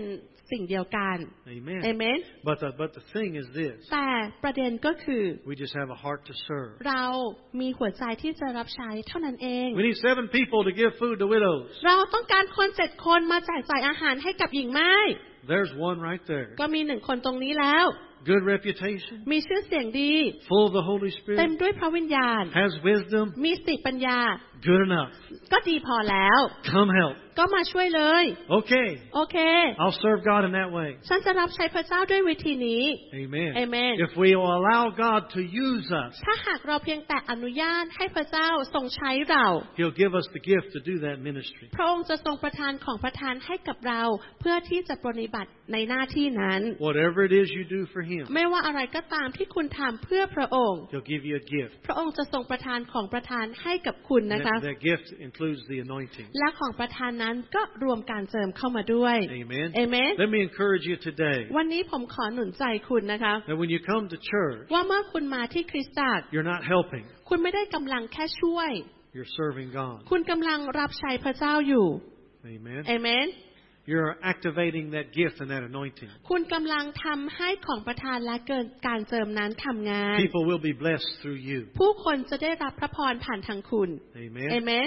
B: สิ่งเดียวกัน
A: Amen.
B: Amen.
A: But the thing is this.
B: แต่ประเด็นก็คือ
A: We just have a heart to serve.
B: เรามีหัวใจที่จะรับใช้เท่านั้นเอง
A: We need 7 people to give food to widows.
B: เราต้องการคน7 คนมาแจกจ่ายอาหารให้กับหญิงไม้
A: There's one right there.
B: ก็มี1 คนตรงนี้แล้ว
A: Good reputation.
B: มีชื่อเสียงดี
A: Full of the Holy
B: เต็ม
A: Spirit.
B: ด้วยพระวิญญาณ
A: Has wisdom.
B: มีสติปัญญา
A: Good enough.
B: ก็ดีพอแล้ว
A: Come help.
B: ก็มาช่วยเลย
A: Okay.
B: โอเค
A: I'll serve God in that way.
B: ฉันจะรับใช้พระเจ้าด้วยวิธีนี้
A: Amen.
B: Amen.
A: If we will allow God to use us,
B: ถ้าหากเราเพียงแต่อนุญาตให้พระเจ้าทรงใช้เรา
A: He'll give us the gift to do that ministry.
B: พระองค์จะทรงประทานของประทานให้กับเราเพื่อที่จะปฏิบัติในหน้าที่นั้น
A: Whatever it is you do for Him,
B: ไม่ว่าอะไรก็ตามที่คุณทำเพื่อพระองค์
A: He'll give you a gift.
B: พระองค์จะทรงประทานของประทานให้กับคุณนะคะ
A: That gift includes the anointing.
B: และของประทานนั้นก็รวมการเจิมเข้ามาด้วย
A: Amen.
B: Amen.
A: Let me encourage you today
B: วันนี้ผมขอหนุนใจคุณนะคะ
A: that when you come to church,
B: ว่าเมื่อคุณมาที่คริสตจักร
A: you're not helping,
B: คุณไม่ได้กำลังแค่ช่วย
A: you're serving God.
B: คุณกำลังรับใช้พระเจ้าอยู่
A: Amen.
B: Amen.
A: You're activating that gift and that anointing.
B: คุณกำลังทำให้ของประทานและเกินการเจิมนั้นทำงาน
A: People will be blessed through you.
B: ผู้คนจะได้รับพระพรผ่านทางคุณ
A: Amen.
B: Amen.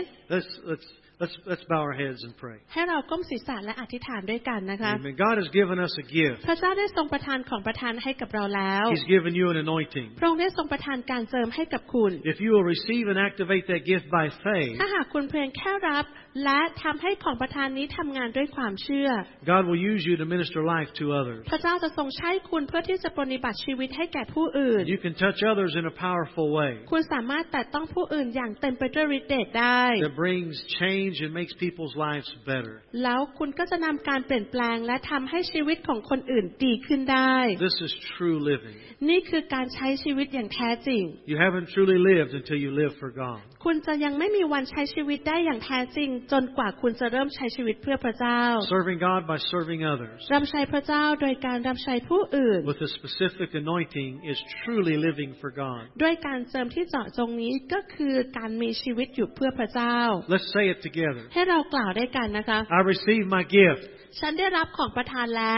A: Let's bow our heads and pray.
B: ให้เราก้มศีรษะและอธิษฐานด้วยกันนะคะ
A: Amen. God has given us a gift.
B: พระเจ้าได้ทรงประทานของประทานให้กับเราแล้ว
A: He's given you an anointing.
B: พระองค์ได้ทรงประทานการเจิมให้กับคุณ
A: If you will receive and activate that gift by faith,
B: ถ้าหากคุณเพียงแค่รับและทำให้ของประทานนี้ทำงานด้วยความเชื่อ
A: God will use you to minister life to others.
B: พระเจ้าจะทรงใช้คุณเพื่อที่จะปฏิบัติชีวิตให้แก่ผู้อื่น
A: You can touch others in a powerful way
B: คุณสามารถแตะต้องผู้อื่นอย่างเต็มไปด้วยฤทธิ์เดชได้
A: that brings change and makes people's lives better.
B: แล้วคุณก็จะนำการเปลี่ยนแปลงและทำให้ชีวิตของคนอื่นดีขึ้นได้
A: This is true living.
B: นี่คือการใช้ชีวิตอย่างแท้จริง
A: You haven't truly lived until you live for God.
B: คุณจะยังไม่มีวันใช้ชีวิตได้อย่างแท้จริงจนกว่าคุณจะเริ่มใช้ชีวิตเพื่อพระเจ้า
A: Serving God by serving others
B: รับใช้พระเจ้าโดยการรับใช้ผู้อื่น
A: with a specific anointing is truly living for God.
B: ด้วยการเจิมที่เจาะจงนี้ก็คือการมีชีวิตอยู่เพื่อพระเจ้า
A: Let's say it together.
B: ให้เรากล่าวด้วยกันนะคะ
A: I receive my gift.
B: ฉันได้รับของประทานแล้ว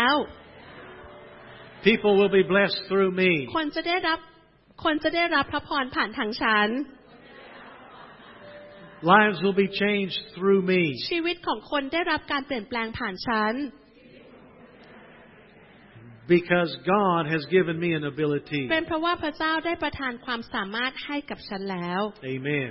A: People will be blessed through me.
B: คนจะได้รับพระพรผ่านทางฉัน
A: Lives will be changed through me.
B: ชีวิตของคนได้รับการเปลี่ยนแปลงผ่านฉัน
A: Because God has given me an ability.
B: เป็นเพราะว่าพระเจ้าได้ประทานความสามารถให้กับฉันแล้ว
A: Amen.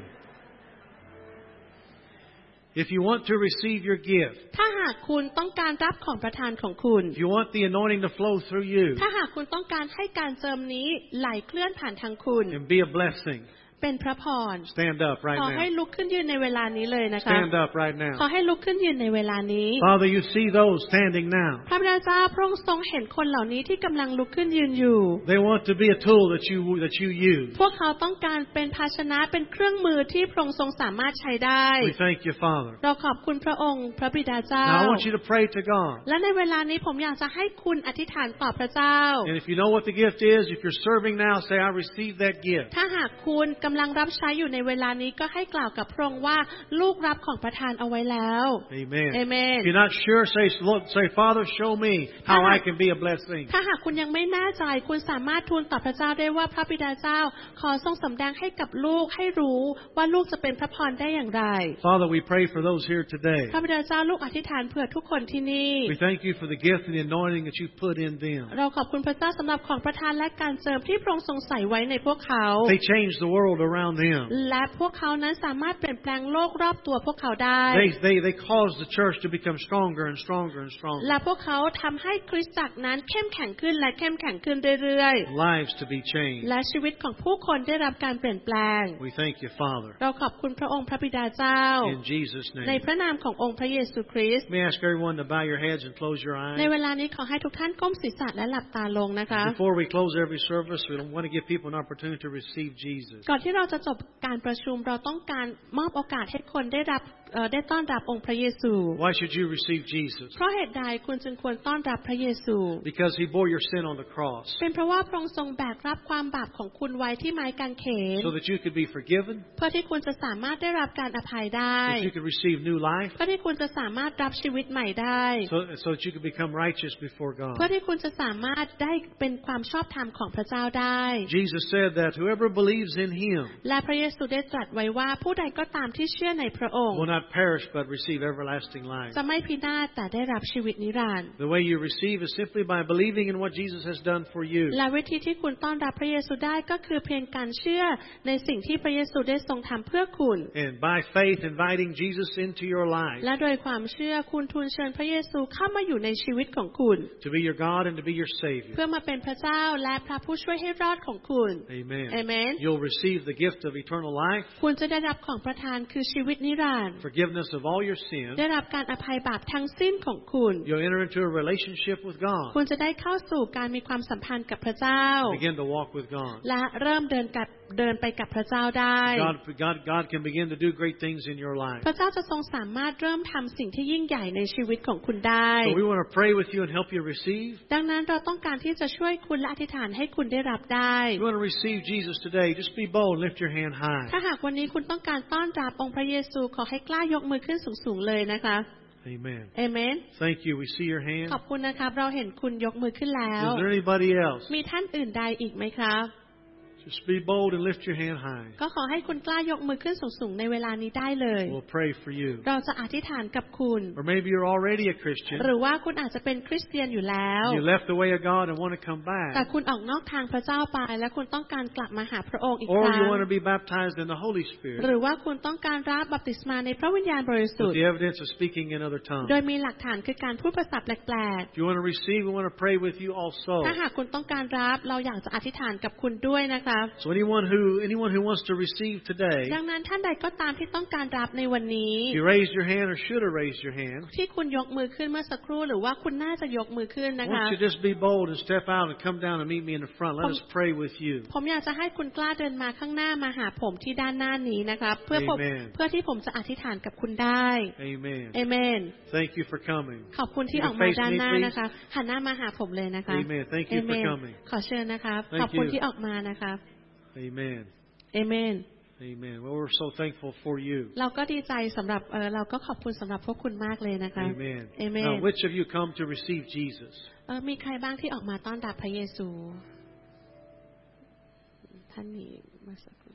A: If you want to receive your gift,
B: ถ้าหากคุณต้องการรับของประทานของคุณ
A: if you want the anointing to flow through you
B: ถ้าหากคุณต้องการให้การเจิมนี้ไหลเคลื่อนผ่านทางคุณ
A: and be a blessing,
B: เป็นพระพร
A: stand up right
B: ขอให้
A: now.
B: ลุกขึ้นยืนในเวลานี้เลยนะคะ
A: Stand up right
B: ขอ
A: now.
B: ให้ลุกขึ้นยืนในเวลานี้
A: Father, you see those standing now.
B: พระบิดาเจ้าพระองค์ทรงเห็นคนเหล่านี้ที่กำลังลุกขึ้นยืนอยู่
A: They want to be a tool that you use.
B: พวกเขาต้องการเป็นภาชนะเป็นเครื่องมือที่พระองค์ทรงสามารถใช้ได้
A: We thank you, Father.
B: เราขอบคุณพระองค์พระบิดาเจ้า
A: Now I want you to pray to God.
B: และในเวลานี้ผมอยากจะให้คุณอธิษฐานต่อพระเจ้า
A: And if you know what the gift is, if you're serving now, say, I receive that gift.
B: ถ้าหากคุณกำลังรับใช้อยู่ในเวลานี้ก็ให้กล่าวกับพระองค์ว่าลูกรับของประทานเอาไว้แล้ว
A: Amen.
B: Amen.
A: If you're not sure, say, Father, show me how I can be a blessing.
B: ถ้าหากคุณยังไม่แน่ใจคุณสามารถทูลต่อพระเจ้าได้ว่าพระบิดาเจ้าขอทรงสำแดงให้กับลูกให้รู้ว่าลูกจะเป็นพระพรได้อย่างไร
A: Father, we pray for those here today.
B: พระบิดาเจ้าลูกอธิษฐานเผื่อทุกคนที่นี่
A: We thank you for the gift and the anointing that you put in them.
B: เราขอบคุณพระเจ้าสำหรับของประทานและการเจิมที่พระองค์ทรงใส่ไว้ในพวกเขา
A: They change the world around them.
B: และพวกเขานั้นสามารถเปลี่ยนแปลงโลกรอบตัวพวกเขาได้
A: They cause the church to become stronger and stronger and stronger.
B: และพวกเขาทำให้คริสตจักรนั้นเข้มแข็งขึ้นและเข้มแข็งขึ้นเรื่อย
A: Lives to be changed.
B: ๆและชีวิตของผู้คนได้รับการเปลี่ยนแปลง
A: We thank you, Father.
B: เราขอบคุณพระองค์พระบิดาเจ้า
A: In Jesus'
B: ใน
A: name.
B: พระนามขององค์พระเยซูคริสต์
A: May I ask everyone to bow your heads and close your
B: ใน
A: eyes?
B: เวลานี้ขอให้ทุกท่านก้มศีรษะและหลับตาลงนะคะ
A: Before we close every service, we want to give people an opportunity to receive Jesus.
B: ก่อนที่เราจะจบการประชุมเราต้องการมอบโอกาสให้คนได้รับได้ต้อนรับองค์พระเยซู
A: Why should you receive Jesus?
B: เพราะเหตุใดคุณจึงควรต้อนรับพระเยซู
A: Because He bore your sin on the cross.
B: เป็นเพราะว่าพระองค์ทรงแบกรับความบาปของคุณไว้ที่ไม้กางเขน
A: So that you could be forgiven.
B: เพื่อที่คุณจะสามารถได้รับการอภัยได้
A: That you could receive new life.
B: เพื่อที่คุณจะสามารถรับชีวิตใหม่ได้
A: So that you could become righteous before
B: เพื่อ
A: God.
B: ที่คุณจะสามารถได้เป็นความชอบธรรมของพระเจ้าได้
A: Jesus said that whoever believes in Him
B: และพระเยซูได้ตรัสไว้ว่าผู้ใดก็ตามที่เชื่อในพระองค์
A: will not perish but receive everlasting life.
B: จะไม่พินาศแต่ได้รับชีวิตนิรันดร์
A: The way you receive is simply by believing in what Jesus has done for you.
B: และวิธีที่คุณต้อนรับพระเยซูได้ก็คือเพียงการเชื่อในสิ่งที่พระเยซูได้ทรงทำเพื่อคุณ
A: And by faith inviting Jesus into your life
B: และโดยความเชื่อคุณทูลเชิญพระเยซูเข้ามาอยู่ในชีวิตของคุณ
A: to be your God and to be your Savior.
B: เพื่อมาเป็นพระเจ้าและพระผู้ช่วยให้รอดของคุณ
A: Amen.
B: อาเมน
A: You'll receive the gift of eternal life,
B: คุณจะได้รับของประทานคือชีวิตนิรันดร์
A: forgiveness of all your sin.
B: ได้รับการอภัยบาปทั้งสิ้นของคุณ
A: You'll enter into a relationship with
B: คุ
A: God.
B: ณจะได้เข้าสู่การมีความสัมพันธ์กับพระเจ้า
A: Begin to walk with God.
B: และเริ่มเดินไปกับพระเจ้าได้
A: God can begin to do great things in your life.
B: พระเจ้าจะทรงสามารถเริ่มทำสิ่งที่ยิ่งใหญ่ในชีวิตของคุณได้
A: So we want to pray with you and help you receive.
B: ดังนั้นเราต้องการที่จะช่วยคุณและอธิษฐานให้คุณได้รับได้
A: If you want to receive Jesus today, just be bold, lift your hand high.
B: ถ้าหากวันนี้คุณต้องการต้อนรับองค์พระเยซูขอให้กล้ายกมือขึ้นสูงๆเลยนะคะ
A: Amen.
B: เอเมน
A: Thank you. We see your hand.
B: ขอบคุณนะครับเราเห็นคุณยกมือขึ้นแล้ว
A: Is there anybody else?
B: มีท่านอื่นใดอีกไหมครับ
A: Just be bold and lift your hand high.
B: ก็ขอให้คุณกล้ายกมือขึ้นสูงๆในเวลานี้ได้เลย
A: We'll pray for you.
B: เราจะอธิษฐานกับคุณ
A: Or maybe you're already a Christian.
B: หรือว่าคุณอาจจะเป็นคริสเตียนอยู่แล้ว
A: You left the way of God and want to come
B: แต่
A: back.
B: คุณออกนอกทางพระเจ้าไปและคุณต้องการกลับมาหาพระองค์อีก
A: Or
B: ครั้ง
A: you want to be baptized in the Holy
B: ห
A: Spirit
B: รือว่าคุณต้องการรับบัพติศมาในพระวิญญาณบริสุท
A: with
B: ธิ์
A: the evidence of speaking in other
B: โดย
A: tongues.
B: มีหลักฐานคือการพูดภาษาแปลก
A: If you want to receive, we want to pray with you also.
B: ๆ ถ้าหากคุณต้องการรับเราอยากจะอธิษฐานกับคุณด้วยนะครับ
A: So anyone who wants to receive today,
B: ดังนั้นท่านใดก็ตามที่ต้องการรับในวันนี้
A: if you raised your hand or should have raised your hand,
B: ที่คุณยกมือขึ้นเมื่อสักครู่หรือว่าคุณน่าจะยกมือขึ้น
A: I
B: นะคะ
A: want you to just be bold and step out and come down and meet me in the front. Let us pray with you.
B: ผมอยากจะให้คุณกล้าเดินมาข้างหน้ามาหาผมที่ด้านหน้านี้นะครับเพื่อ
A: Amen.
B: ที่ผมจะอธิษฐานกับคุณได้
A: Amen.
B: เอเมน
A: Thank you for coming.
B: ขอบคุณที่
A: You
B: ออกมา
A: face
B: ด้าน
A: me,
B: หน้า
A: please.
B: นะคะหันหน้ามาหาผมเลยนะคะ
A: Amen. Thank
B: เอ
A: you
B: เม
A: for
B: น
A: coming.
B: ขอเชิญนะครับ
A: Thank
B: ขอบคุณ
A: you.
B: ที่ออกมานะครับ
A: Amen.
B: เอเมน
A: Amen. Well, we're so thankful for you.
B: เราก็ดีใจสำหรับเราก็ขอบคุณสำหรับพวกคุณมากเลยนะคะ
A: Amen.
B: เอเมน
A: Now, which of you come to receive Jesus?
B: มีใครบ้างที่ออกมาต้อนรับพระเยซูท่านนี้มาสักครู่